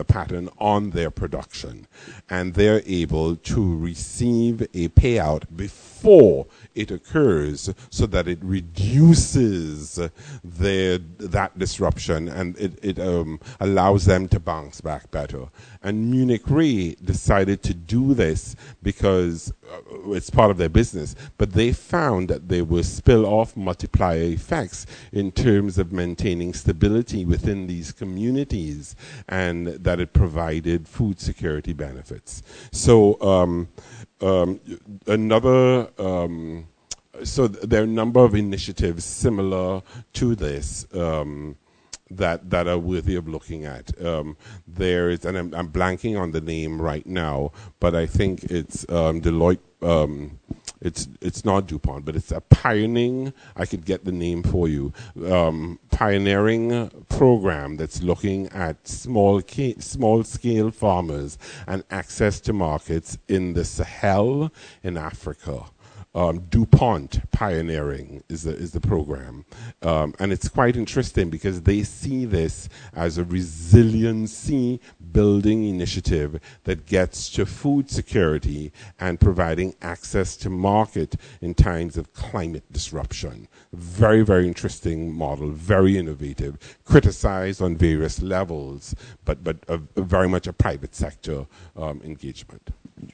pattern on their production, and they're able to receive a payout before it occurs, so that it reduces their that disruption, and it, it um, allows them to bounce back better. And Munich Re decided to do this because uh, it's part of their business, but they found that there were spill-off multiplier effects in terms of maintaining stability within these communities, and that it provided food security benefits. So um, um, another, um, so th- there are a number of initiatives similar to this um, that that are worthy of looking at. Um, there is, and I'm, I'm blanking on the name right now, but I think it's um, Deloitte. Um, it's it's not DuPont, but it's a pioneering. I could get the name for you. Um, pioneering program that's looking at small ca- small scale farmers and access to markets in the Sahel in Africa. Um, DuPont Pioneering is the, is the program. Um, and it's quite interesting because they see this as a resiliency building initiative that gets to food security and providing access to market in times of climate disruption. Very, very interesting model, very innovative, criticized on various levels, but, but a, a very much a private sector um, engagement.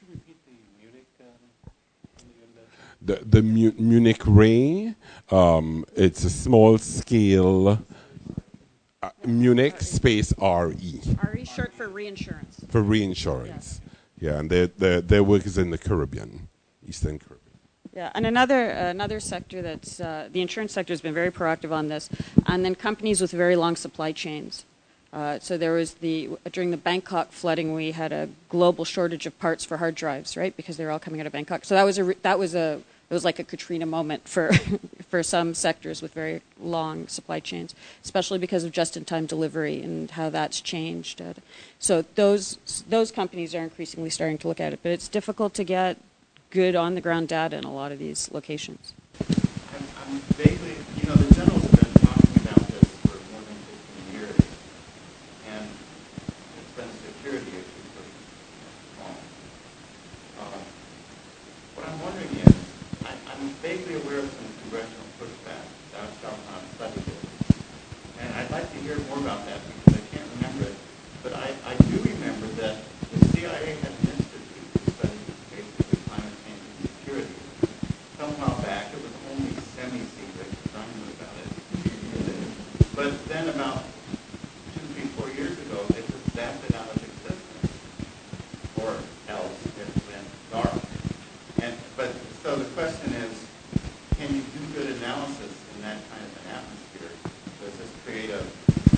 The, the Mu- Munich Re, um, it's a small scale, uh, Munich space R E. R E short for reinsurance. For reinsurance. Yeah, yeah, and their, their, their work is in the Caribbean, Eastern Caribbean. Yeah, and another uh, another sector that's, uh, the insurance sector has been very proactive on this, and then companies with very long supply chains. Uh, so there was the, during the Bangkok flooding, we had a global shortage of parts for hard drives, right, because they were all coming out of Bangkok. So that was a, that was a, it was like a Katrina moment for for some sectors with very long supply chains, especially because of just-in-time delivery and how that's changed. Uh, so those those companies are increasingly starting to look at it, but it's difficult to get good on-the-ground data in a lot of these locations. I'm, I'm vaguely, you know, the generals have been talking about this for more than fifteen years, and it's been a security issue for long. Uh, what I'm wondering is, I, I'm vaguely aware of some congressional pushback that South Carolina studied it, and I'd like to hear more about that because I can't remember it. But I, I do remember that the C I A had an institute to study basically climate change and security. Some while back, it was only semi-secret, because I knew about it. But then about two, three, four years ago, they just zapped it out of existence, or else it went dark. And but so the question is, can you do good analysis in that kind of an atmosphere? Does this create a,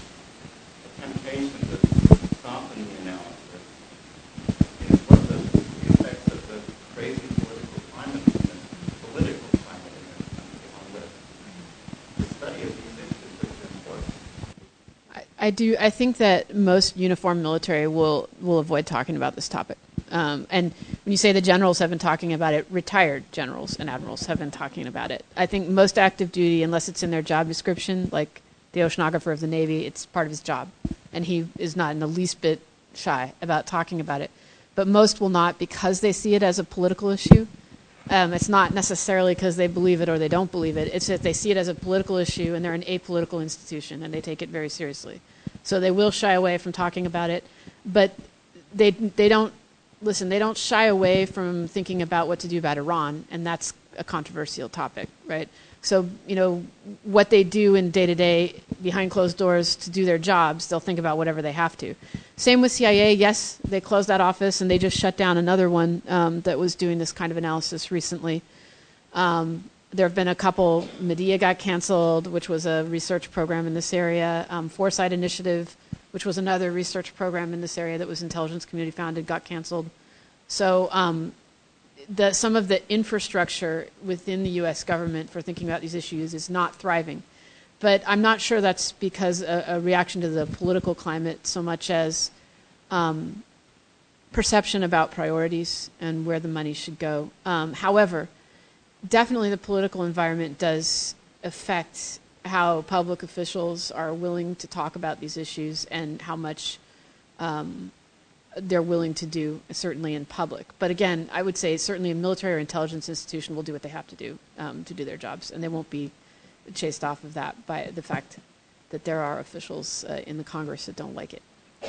a temptation to soften the analysis? You know, what are the effects of the crazy political climate in this, political climate in this country on the, the study of these issues, which is important? I, I do. I think that most uniformed military will will avoid talking about this topic. Um, and when you say the generals have been talking about it, retired generals and admirals have been talking about it. I think most active duty, unless it's in their job description, like the oceanographer of the Navy, it's part of his job. And he is not in the least bit shy about talking about it. But most will not because they see it as a political issue. Um, it's not necessarily because they believe it or they don't believe it. It's that they see it as a political issue and they're an apolitical institution and they take it very seriously. So they will shy away from talking about it. But they they don't, listen, they don't shy away from thinking about what to do about Iran, and that's a controversial topic, right? So, you know, what they do in day-to-day behind closed doors to do their jobs, they'll think about whatever they have to. Same with C I A. Yes, they closed that office, and they just shut down another one um, that was doing this kind of analysis recently. Um, there have been a couple. Medea got canceled, which was a research program in this area. Um, Foresight Initiative, which was another research program in this area that was intelligence community founded, got canceled. So um, the, some of the infrastructure within the U S government for thinking about these issues is not thriving. But I'm not sure that's because a, a reaction to the political climate so much as um, perception about priorities and where the money should go. Um, however, definitely the political environment does affect how public officials are willing to talk about these issues and how much um, they're willing to do, certainly in public. But again, I would say certainly a military or intelligence institution will do what they have to do um, to do their jobs, and they won't be chased off of that by the fact that there are officials uh, in the Congress that don't like it.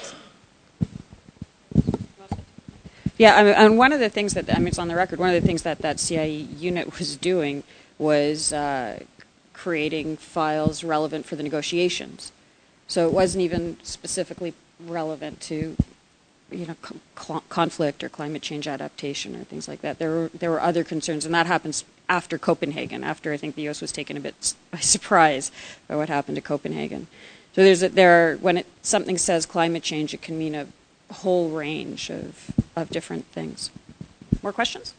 Yeah, I mean, and one of the things that, I mean, it's on the record, one of the things that that C I E unit was doing was uh, creating files relevant for the negotiations. So it wasn't even specifically relevant to, you know, co- conflict or climate change adaptation or things like that. There were there were other concerns, and that happens after Copenhagen, after I think the U S was taken a bit by surprise by what happened to Copenhagen. So there's a, there are, when it, something says climate change, it can mean a whole range of, of different things. More questions?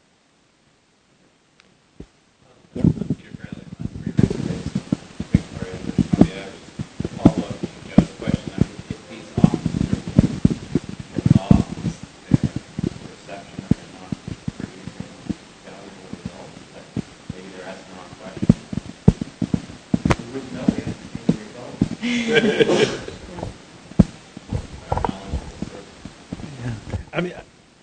Yeah. I mean,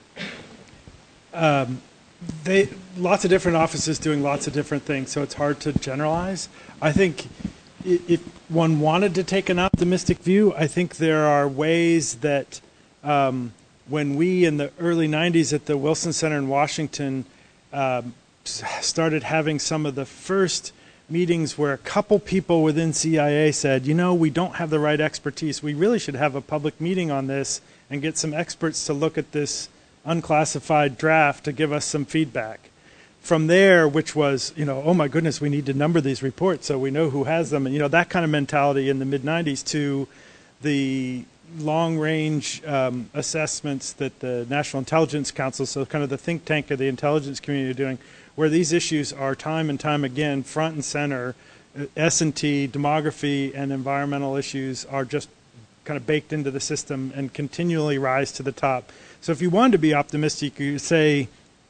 um, they lots of different offices doing lots of different things, so it's hard to generalize. I think i- if one wanted to take an optimistic view, I think there are ways that um, when we in the early nineties at the Wilson Center in Washington um, s- started having some of the first meetings where a couple people within C I A said, you know, we don't have the right expertise. We really should have a public meeting on this and get some experts to look at this unclassified draft to give us some feedback. From there, which was, you know, oh my goodness, we need to number these reports so we know who has them. And, you know, that kind of mentality in the mid nineties to the long-range um, assessments that the National Intelligence Council, so kind of the think tank of the intelligence community, are doing, where these issues are time and time again front and center. S and T, demography, and environmental issues are just kind of baked into the system and continually rise to the top. So if you wanted to be optimistic, you say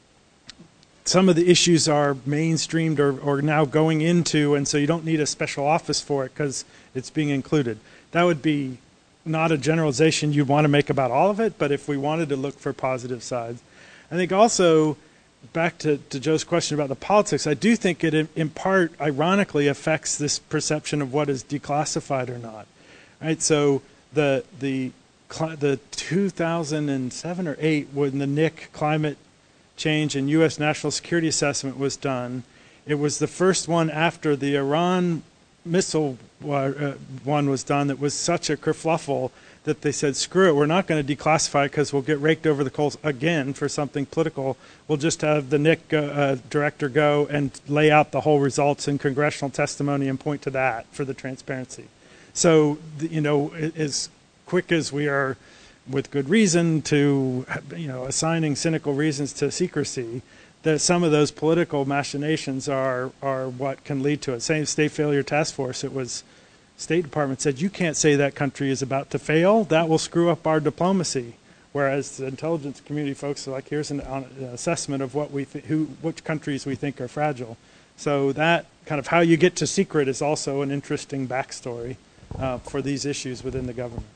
some of the issues are mainstreamed or, or now going into, and so you don't need a special office for it because it's being included. That would be not a generalization you'd want to make about all of it, but if we wanted to look for positive sides. I think also, back to, to Joe's question about the politics, I do think it in, in part, ironically, affects this perception of what is declassified or not. Right? So the the the two thousand seven or eight, when the N I C climate change and U S national security assessment was done, it was the first one after the Iran missile uh, one was done that was such a kerfluffle that they said, screw it, we're not going to declassify it because we'll get raked over the coals again for something political. We'll just have the N I C go, uh, director go and lay out the whole results in congressional testimony and point to that for the transparency. So, you know, as quick as we are, with good reason, to, you know, assigning cynical reasons to secrecy, that some of those political machinations are are what can lead to it. Same State Failure Task Force, it was State Department said, you can't say that country is about to fail. That will screw up our diplomacy. Whereas the intelligence community folks are like, here's an, an assessment of what we th- who, which countries we think are fragile. So that kind of how you get to secret is also an interesting backstory uh, for these issues within the government.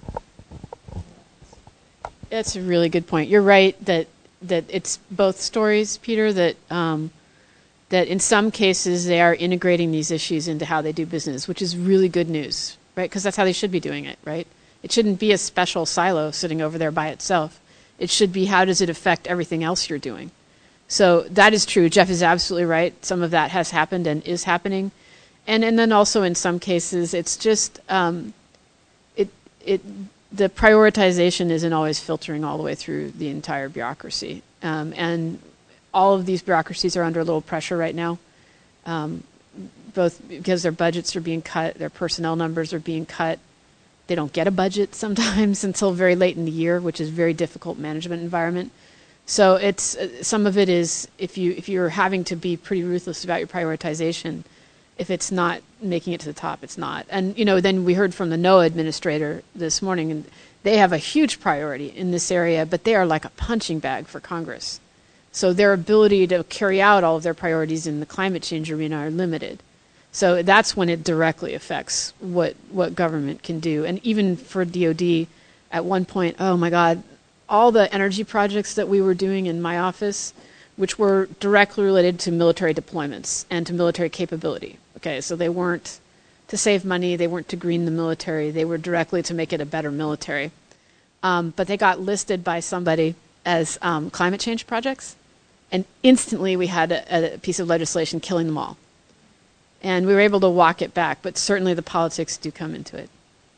That's a really good point. You're right that that it's both stories, Peter, that um, that in some cases they are integrating these issues into how they do business, which is really good news, right? Because that's how they should be doing it, right? It shouldn't be a special silo sitting over there by itself. It should be, how does it affect everything else you're doing? So that is true. Jeff is absolutely right. Some of that has happened and is happening. And and then also in some cases, it's just, um, it it the prioritization isn't always filtering all the way through the entire bureaucracy. Um, and all of these bureaucracies are under a little pressure right now, um, both because their budgets are being cut, their personnel numbers are being cut. They don't get a budget sometimes until very late in the year, which is a very difficult management environment. So it's uh, some of it is, if you if you're having to be pretty ruthless about your prioritization, if it's not making it to the top, it's not. And you know, then we heard from the NOAA administrator this morning, and they have a huge priority in this area, but they are like a punching bag for Congress. So their ability to carry out all of their priorities in the climate change arena are limited. So that's when it directly affects what what government can do. And even for D O D, at one point, oh my God, all the energy projects that we were doing in my office, which were directly related to military deployments and to military capability. Okay, so they weren't to save money, they weren't to green the military, they were directly to make it a better military. Um, but they got listed by somebody as um, climate change projects, and instantly we had a, a piece of legislation killing them all. And we were able to walk it back, but certainly the politics do come into it.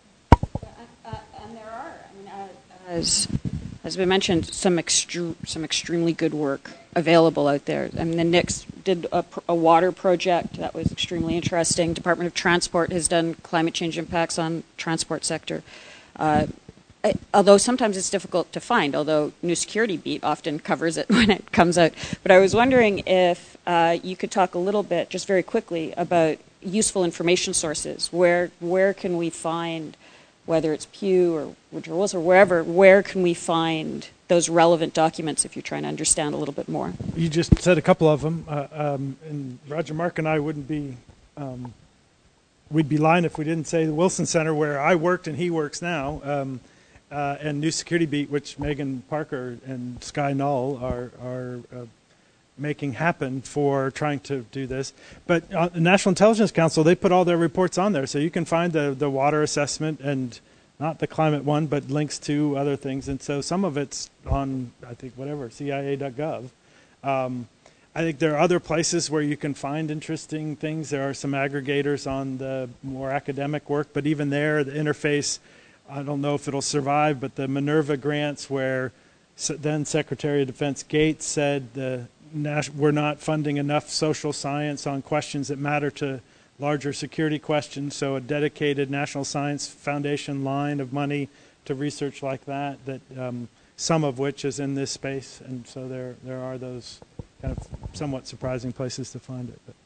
Uh, and there are, I mean, uh, as, as we mentioned, some, extre- some extremely good work available out there. I mean, the N I C S did a, a water project that was extremely interesting. Department of Transport has done climate change impacts on transport sector. Uh, I, although sometimes it's difficult to find, although New Security Beat often covers it when it comes out. But I was wondering if uh, you could talk a little bit, just very quickly, about useful information sources. Where where can we find, whether it's Pew or Woodrow Wilson or wherever, where can we find those relevant documents if you're trying to understand a little bit more? You just said a couple of them, uh, um, and Roger Mark and I wouldn't be, um, we'd be lying if we didn't say the Wilson Center, where I worked and he works now, um, uh, and New Security Beat, which Megan Parker and Sky Null are, are uh, making happen for trying to do this. But uh, the National Intelligence Council, they put all their reports on there, so you can find the, the water assessment and not the climate one, but links to other things. And so some of it's on, I think, whatever, C I A dot gov. Um, I think there are other places where you can find interesting things. There are some aggregators on the more academic work, but even there, the interface, I don't know if it'll survive, but the Minerva grants, where then Secretary of Defense Gates said the we're not funding enough social science on questions that matter to larger security questions, so a dedicated National Science Foundation line of money to research like that, that um, some of which is in this space, and so there there are those kind of somewhat surprising places to find it. But.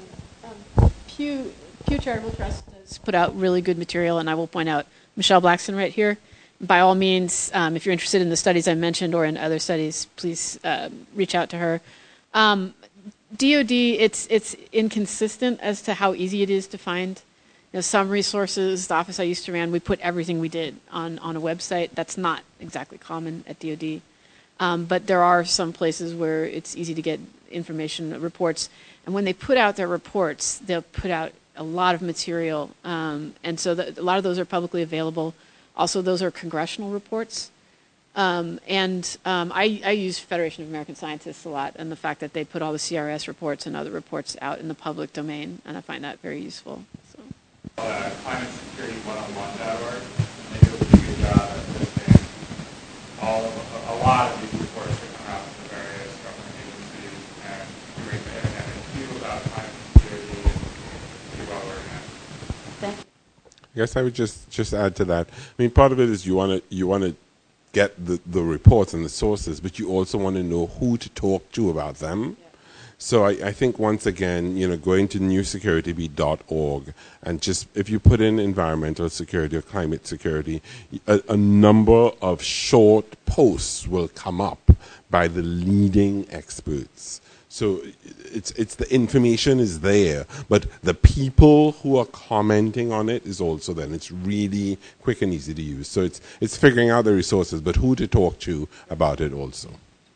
Um, Pew, Pew Charitable Trust has put out really good material, and I will point out Michelle Blackson right here. By all means, um, if you're interested in the studies I mentioned or in other studies, please uh, reach out to her. Um, D O D, it's it's inconsistent as to how easy it is to find. You know, some resources, the office I used to run, we put everything we did on, on a website. That's not exactly common at D O D. Um, but there are some places where it's easy to get information, reports. And when they put out their reports, they'll put out a lot of material. Um, and so the, a lot of those are publicly available. Also, those are congressional reports. Um, and um, I, I use Federation of American Scientists a lot, and the fact that they put all the C R S reports and other reports out in the public domain, and I find that very useful. So. Uh, climate security one oh one dot org, and they do a pretty good job at listing all of, a, a lot of these reports that come out from the various government agencies, and great and a few about climate security and pretty well organized. Thank you. I guess I would just, just add to that. I mean, part of it is you want to you want to get the, the reports and the sources, but you also want to know who to talk to about them. Yeah. So I, I think, once again, you know, going to new security beat dot org and just, if you put in environmental security or climate security, a, a number of short posts will come up by the leading experts. So it's it's the information is there, but the people who are commenting on it is also then. It's really quick and easy to use. So it's it's figuring out the resources, but who to talk to about it also.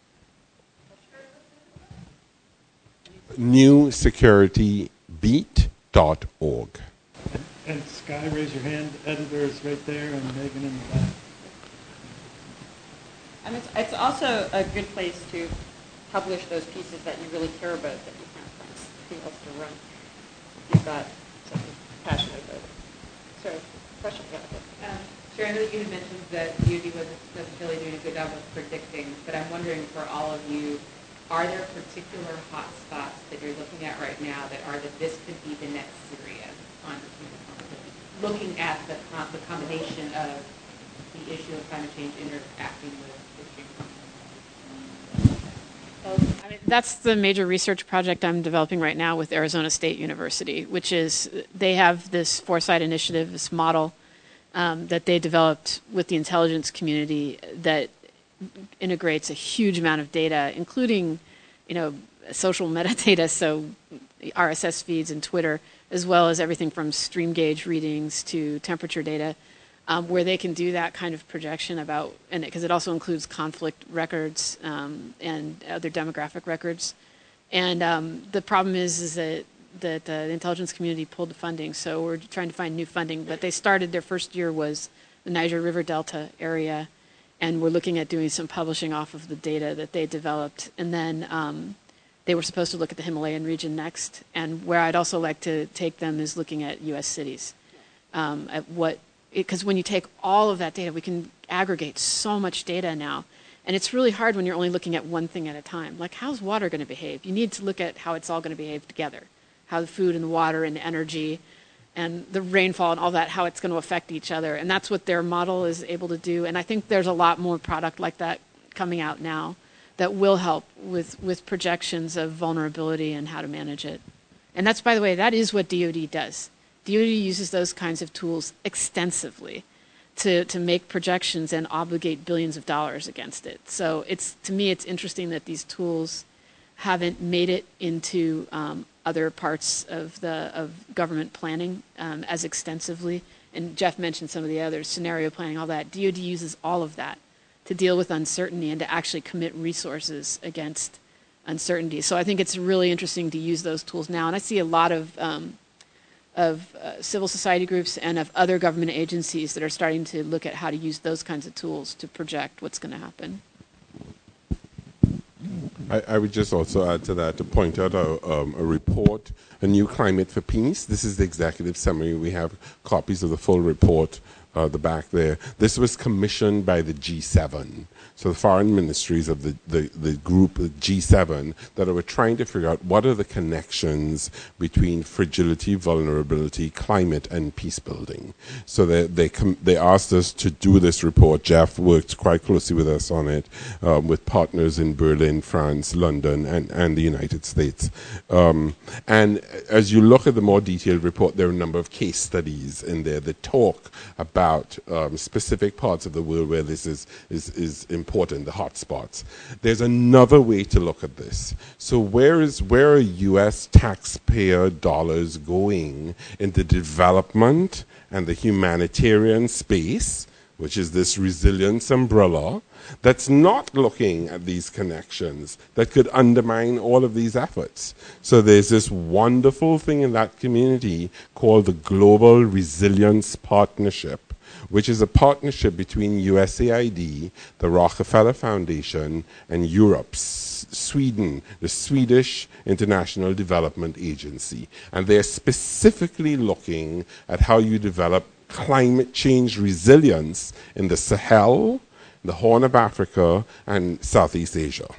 new security beat dot org. And Sky, raise your hand. Editor is right there, and Megan in the back. And it's, it's also a good place to publish those pieces that you really care about that you can't find something else to run. You've got something passionate about it. Sorry, question? Yeah. Um, sure, I know that you had mentioned that U D wasn't necessarily doing a good job of predicting, but I'm wondering for all of you, are there particular hot spots that you're looking at right now that are that this could be the next Syria on looking at the, the combination of the issue of climate change interacting with extreme conflict? I mean, that's the major research project I'm developing right now with Arizona State University, which is they have this Foresight initiative, this model um, that they developed with the intelligence community that integrates a huge amount of data, including, you know, social metadata, so R S S feeds and Twitter, as well as everything from stream gauge readings to temperature data. um, where they can do that kind of projection about, and because it, it also includes conflict records um, and other demographic records. And um, the problem is, is that that uh, the intelligence community pulled the funding, so we're trying to find new funding. But they started, their first year was the Niger River Delta area, and we're looking at doing some publishing off of the data that they developed. And then um, they were supposed to look at the Himalayan region next. And where I'd also like to take them is looking at U S cities. Um, at what, because when you take all of that data, we can aggregate so much data now. And it's really hard when you're only looking at one thing at a time. Like, how's water going to behave? You need to look at how it's all going to behave together. How the food and the water and the energy and the rainfall and all that, how it's going to affect each other. And that's what their model is able to do. And I think there's a lot more product like that coming out now that will help with, with projections of vulnerability and how to manage it. And that's, by the way, that is what D O D does. D O D uses those kinds of tools extensively to, to make projections and obligate billions of dollars against it. So it's, to me, it's interesting that these tools haven't made it into um, other parts of the of government planning um, as extensively. And Jeff mentioned some of the others, scenario planning, all that. D O D uses all of that to deal with uncertainty and to actually commit resources against uncertainty. So I think it's really interesting to use those tools now. And I see a lot of um, of uh, civil society groups and of other government agencies that are starting to look at how to use those kinds of tools to project what's going to happen. I, I would just also add to that to point out a, um, a report, A New Climate for Peace. This is the executive summary. We have copies of the full report, uh, the back there. This was commissioned by the G seven. So the foreign ministries of the, the, the group, the G seven, that were trying to figure out what are the connections between fragility, vulnerability, climate, and peace building. So they they, com- they asked us to do this report. Jeff worked quite closely with us on it, um, with partners in Berlin, France, London, and, and the United States. Um, and as you look at the more detailed report, there are a number of case studies in there that talk about um, specific parts of the world where this is, is, is important. Important, the hotspots. There's another way to look at this. So where is where are U S taxpayer dollars going in the development and the humanitarian space, which is this resilience umbrella, that's not looking at these connections that could undermine all of these efforts? So there's this wonderful thing in that community called the Global Resilience Partnership, which is a partnership between U S A I D, the Rockefeller Foundation, and Europe, S- Sweden, the Swedish International Development Agency. And they're specifically looking at how you develop climate change resilience in the Sahel, the Horn of Africa, and Southeast Asia.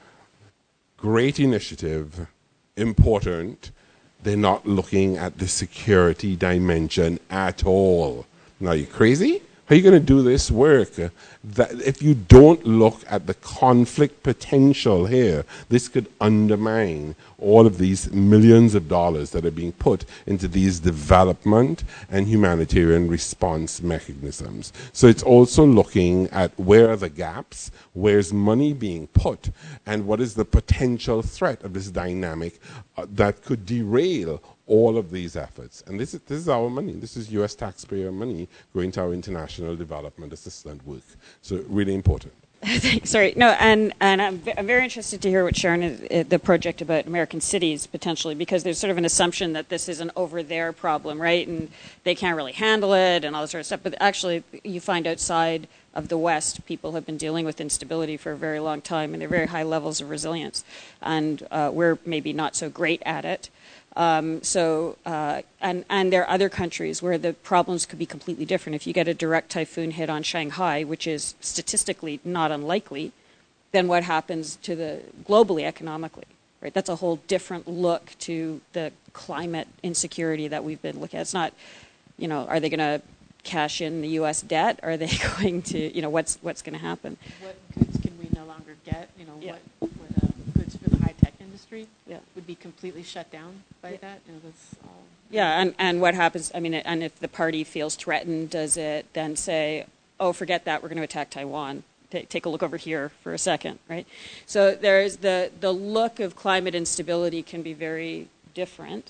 Great initiative, important. They're not looking at the security dimension at all. Now, you crazy? How are you going to do this work? Uh, that if you don't look at the conflict potential here, this could undermine all of these millions of dollars that are being put into these development and humanitarian response mechanisms. So it's also looking at where are the gaps, where's money being put, and what is the potential threat of this dynamic uh, that could derail all of these efforts. And this is, this is our money. This is U S taxpayer money going to our international development assistant work. So really important. Sorry, no, and, and I'm, v- I'm very interested to hear what Sharon is, uh, the project about American cities potentially, because there's sort of an assumption that this is an over there problem, right? And they can't really handle it and all this sort of stuff. But actually, you find outside of the West, people have been dealing with instability for a very long time, and they're very high levels of resilience. And uh, we're maybe not so great at it. Um, so, uh, and, and there are other countries where the problems could be completely different. If you get a direct typhoon hit on Shanghai, which is statistically not unlikely, then what happens to the globally economically, right? That's a whole different look to the climate insecurity that we've been looking at. It's not, you know, are they going to cash in the U S debt? Are they going to, you know, what's what's going to happen? What goods can we no longer get? You know, Yeah. what, what uh, goods for the high-tech industry Yeah. would be completely shut down by Yeah. that? You know, that's all. Yeah, and, and what happens, I mean, and if the party feels threatened, does it then say, oh, forget that, we're going to attack Taiwan? Take, take a look over here for a second, right? So there's the, the look of climate instability can be very different.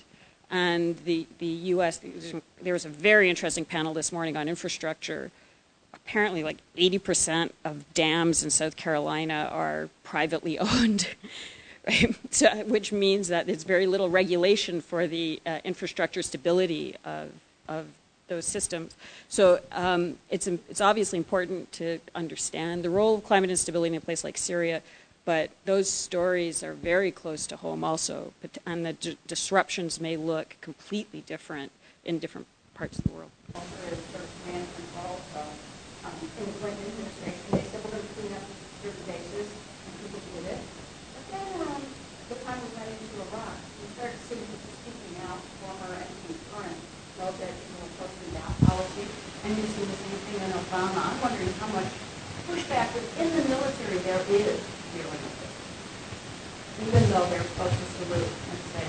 And the, the U S, there was a very interesting panel this morning on infrastructure. Apparently like eighty percent of dams in South Carolina are privately owned, right? So, which means that there's very little regulation for the uh, infrastructure stability of, of those systems. So um, it's, it's obviously important to understand the role of climate instability in a place like Syria, but those stories are very close to home also, and the d disruptions may look completely different in different parts of the world. Also, sort of command and control. So, um, in the Clinton administration, they said we're going to clean up the security bases, and people did it. But then, um, the time we went into Iraq, we started seeing people speaking out, former and current military people were posting down policy, and you see the same thing in Obama. I'm wondering how much pushback within the military there is dealing with this, even though they're supposed to salute and say.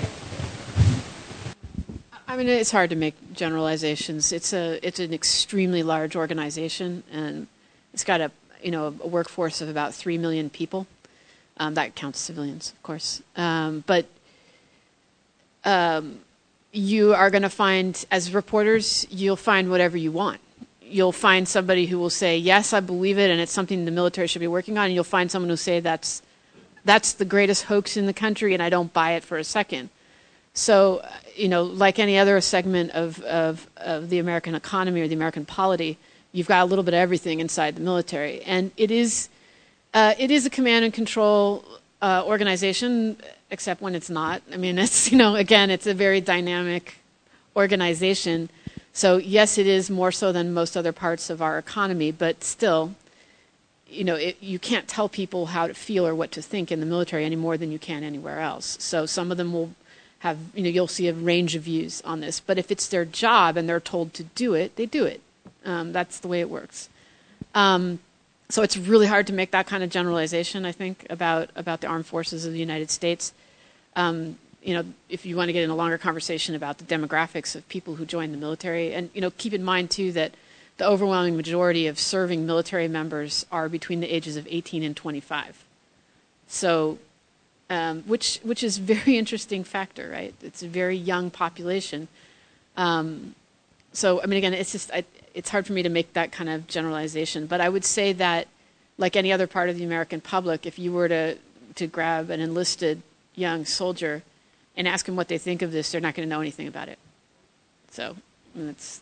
I mean, it's hard to make generalizations. It's a it's an extremely large organization, and it's got a you know a workforce of about three million people. Um, that counts civilians, of course. Um, but um, you are going to find, as reporters, you'll find whatever you want. You'll find somebody who will say, "Yes, I believe it, and it's something the military should be working on." And you'll find someone who will say, "That's that's the greatest hoax in the country, and I don't buy it for a second." So, you know, like any other segment of, of, of the American economy or the American polity, you've got a little bit of everything inside the military. And it is, uh, it is a command and control uh, organization, except when it's not. I mean, it's, you know, again, it's a very dynamic organization. So, yes, it is more so than most other parts of our economy, but still, you know, it, you can't tell people how to feel or what to think in the military any more than you can anywhere else. So some of them will have, you know, you'll see a range of views on this. But if it's their job and they're told to do it, they do it. Um, that's the way it works. Um, so it's really hard to make that kind of generalization, I think, about, about the armed forces of the United States. Um, you know, if you want to get in a longer conversation about the demographics of people who join the military. And, you know, keep in mind, too, that the overwhelming majority of serving military members are between the ages of eighteen and twenty-five. So... Um, which which is a very interesting factor, right? It's a very young population. Um, so, I mean, again, it's just I, it's hard for me to make that kind of generalization. But I would say that, like any other part of the American public, if you were to to grab an enlisted young soldier and ask them what they think of this, they're not going to know anything about it. So, I mean, it's.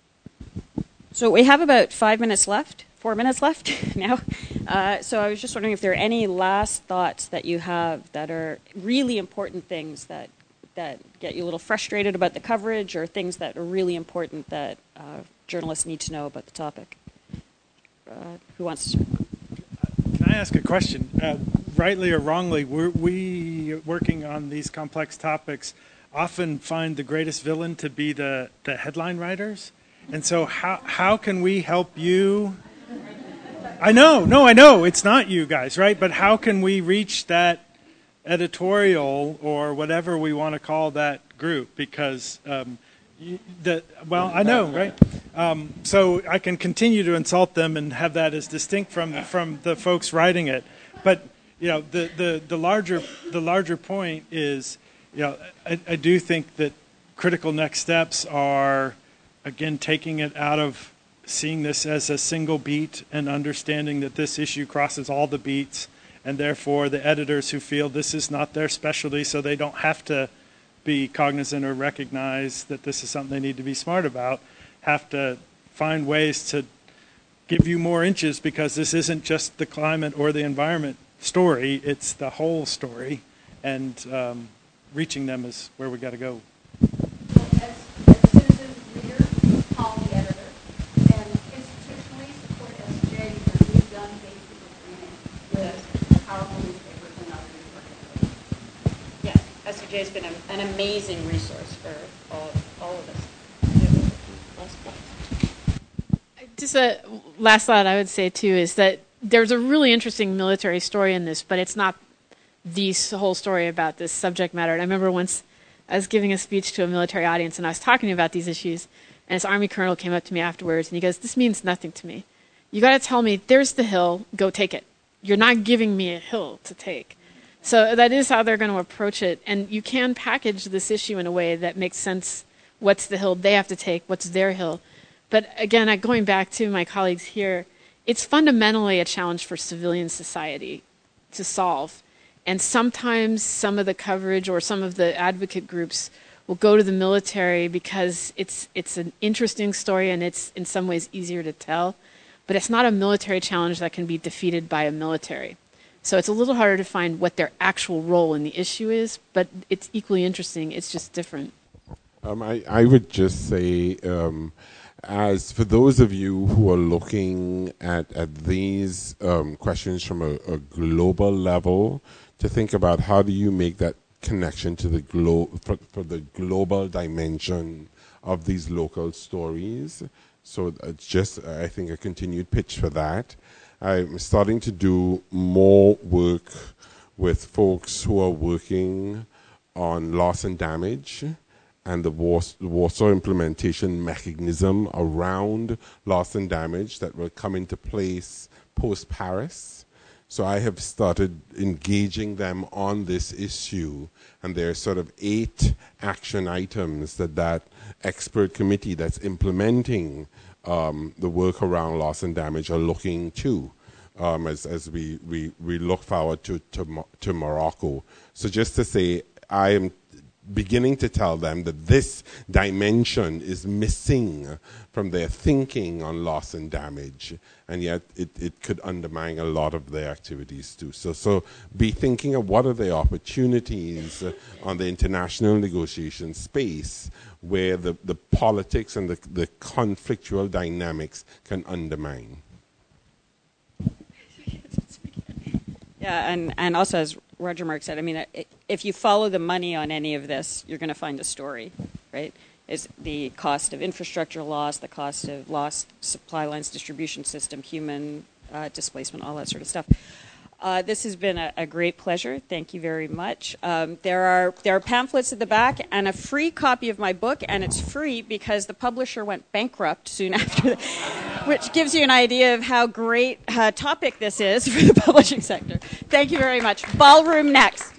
So we have about five minutes left. Four minutes left now. Uh, so I was just wondering if there are any last thoughts that you have that are really important things that that get you a little frustrated about the coverage, or things that are really important that uh, journalists need to know about the topic. Uh, who wants to start? Can I ask a question? Uh, rightly or wrongly, we're, we working on these complex topics often find the greatest villain to be the, the headline writers. And so how, how can we help you? I know, no, I know, it's not you guys, right? But how can we reach that editorial or whatever we want to call that group? Because, um, you, the, well, I know, right? Um, so I can continue to insult them and have that as distinct from from the folks writing it. But, you know, the, the, the, larger, the larger point is, you know, I, I do think that critical next steps are, again, taking it out of seeing this as a single beat and understanding that this issue crosses all the beats, and therefore the editors who feel this is not their specialty, so they don't have to be cognizant or recognize that this is something they need to be smart about, have to find ways to give you more inches, because this isn't just the climate or the environment story, it's the whole story, and um, reaching them is where we got to go. S C J has been a, an amazing resource for all, all of us. Just a last thought I would say, too, is that there's a really interesting military story in this, but it's not the whole story about this subject matter. And I remember once I was giving a speech to a military audience, and I was talking about these issues, and this Army colonel came up to me afterwards, and he goes, "This means nothing to me. You got to tell me, there's the hill, go take it. You're not giving me a hill to take." So that is how they're going to approach it. And you can package this issue in a way that makes sense. What's the hill they have to take? What's their hill? But again, going back to my colleagues here, it's fundamentally a challenge for civilian society to solve. And sometimes some of the coverage or some of the advocate groups will go to the military because it's it's an interesting story and it's in some ways easier to tell. But it's not a military challenge that can be defeated by a military. So it's a little harder to find what their actual role in the issue is, but it's equally interesting. It's just different. Um, I, I would just say, um, as for those of you who are looking at, at these um, questions from a, a global level, to think about how do you make that connection to the glo- for, for the global dimension of these local stories. So it's just, I think, a continued pitch for that. I'm starting to do more work with folks who are working on loss and damage and the Warsaw implementation mechanism around loss and damage that will come into place post-Paris. So I have started engaging them on this issue, and there are sort of eight action items that that expert committee that's implementing um, the work around loss and damage are looking to um, as, as we, we, we look forward to, to, to Morocco. So just to say, I am beginning to tell them that this dimension is missing from their thinking on loss and damage, and yet it, it could undermine a lot of their activities too. So, so be thinking of what are the opportunities uh, on the international negotiation space where the, the politics and the, the conflictual dynamics can undermine. Yeah, and, and also as Roger Mark said, I mean, if you follow the money on any of this, you're going to find a story, right? Is the cost of infrastructure loss, the cost of lost supply lines, distribution system, human uh, displacement, all that sort of stuff. Uh, this has been a, a great pleasure. Thank you very much. Um, there are there are pamphlets at the back and a free copy of my book, and it's free because the publisher went bankrupt soon after, the, which gives you an idea of how great a topic this is for the publishing sector. Thank you very much. Ballroom next.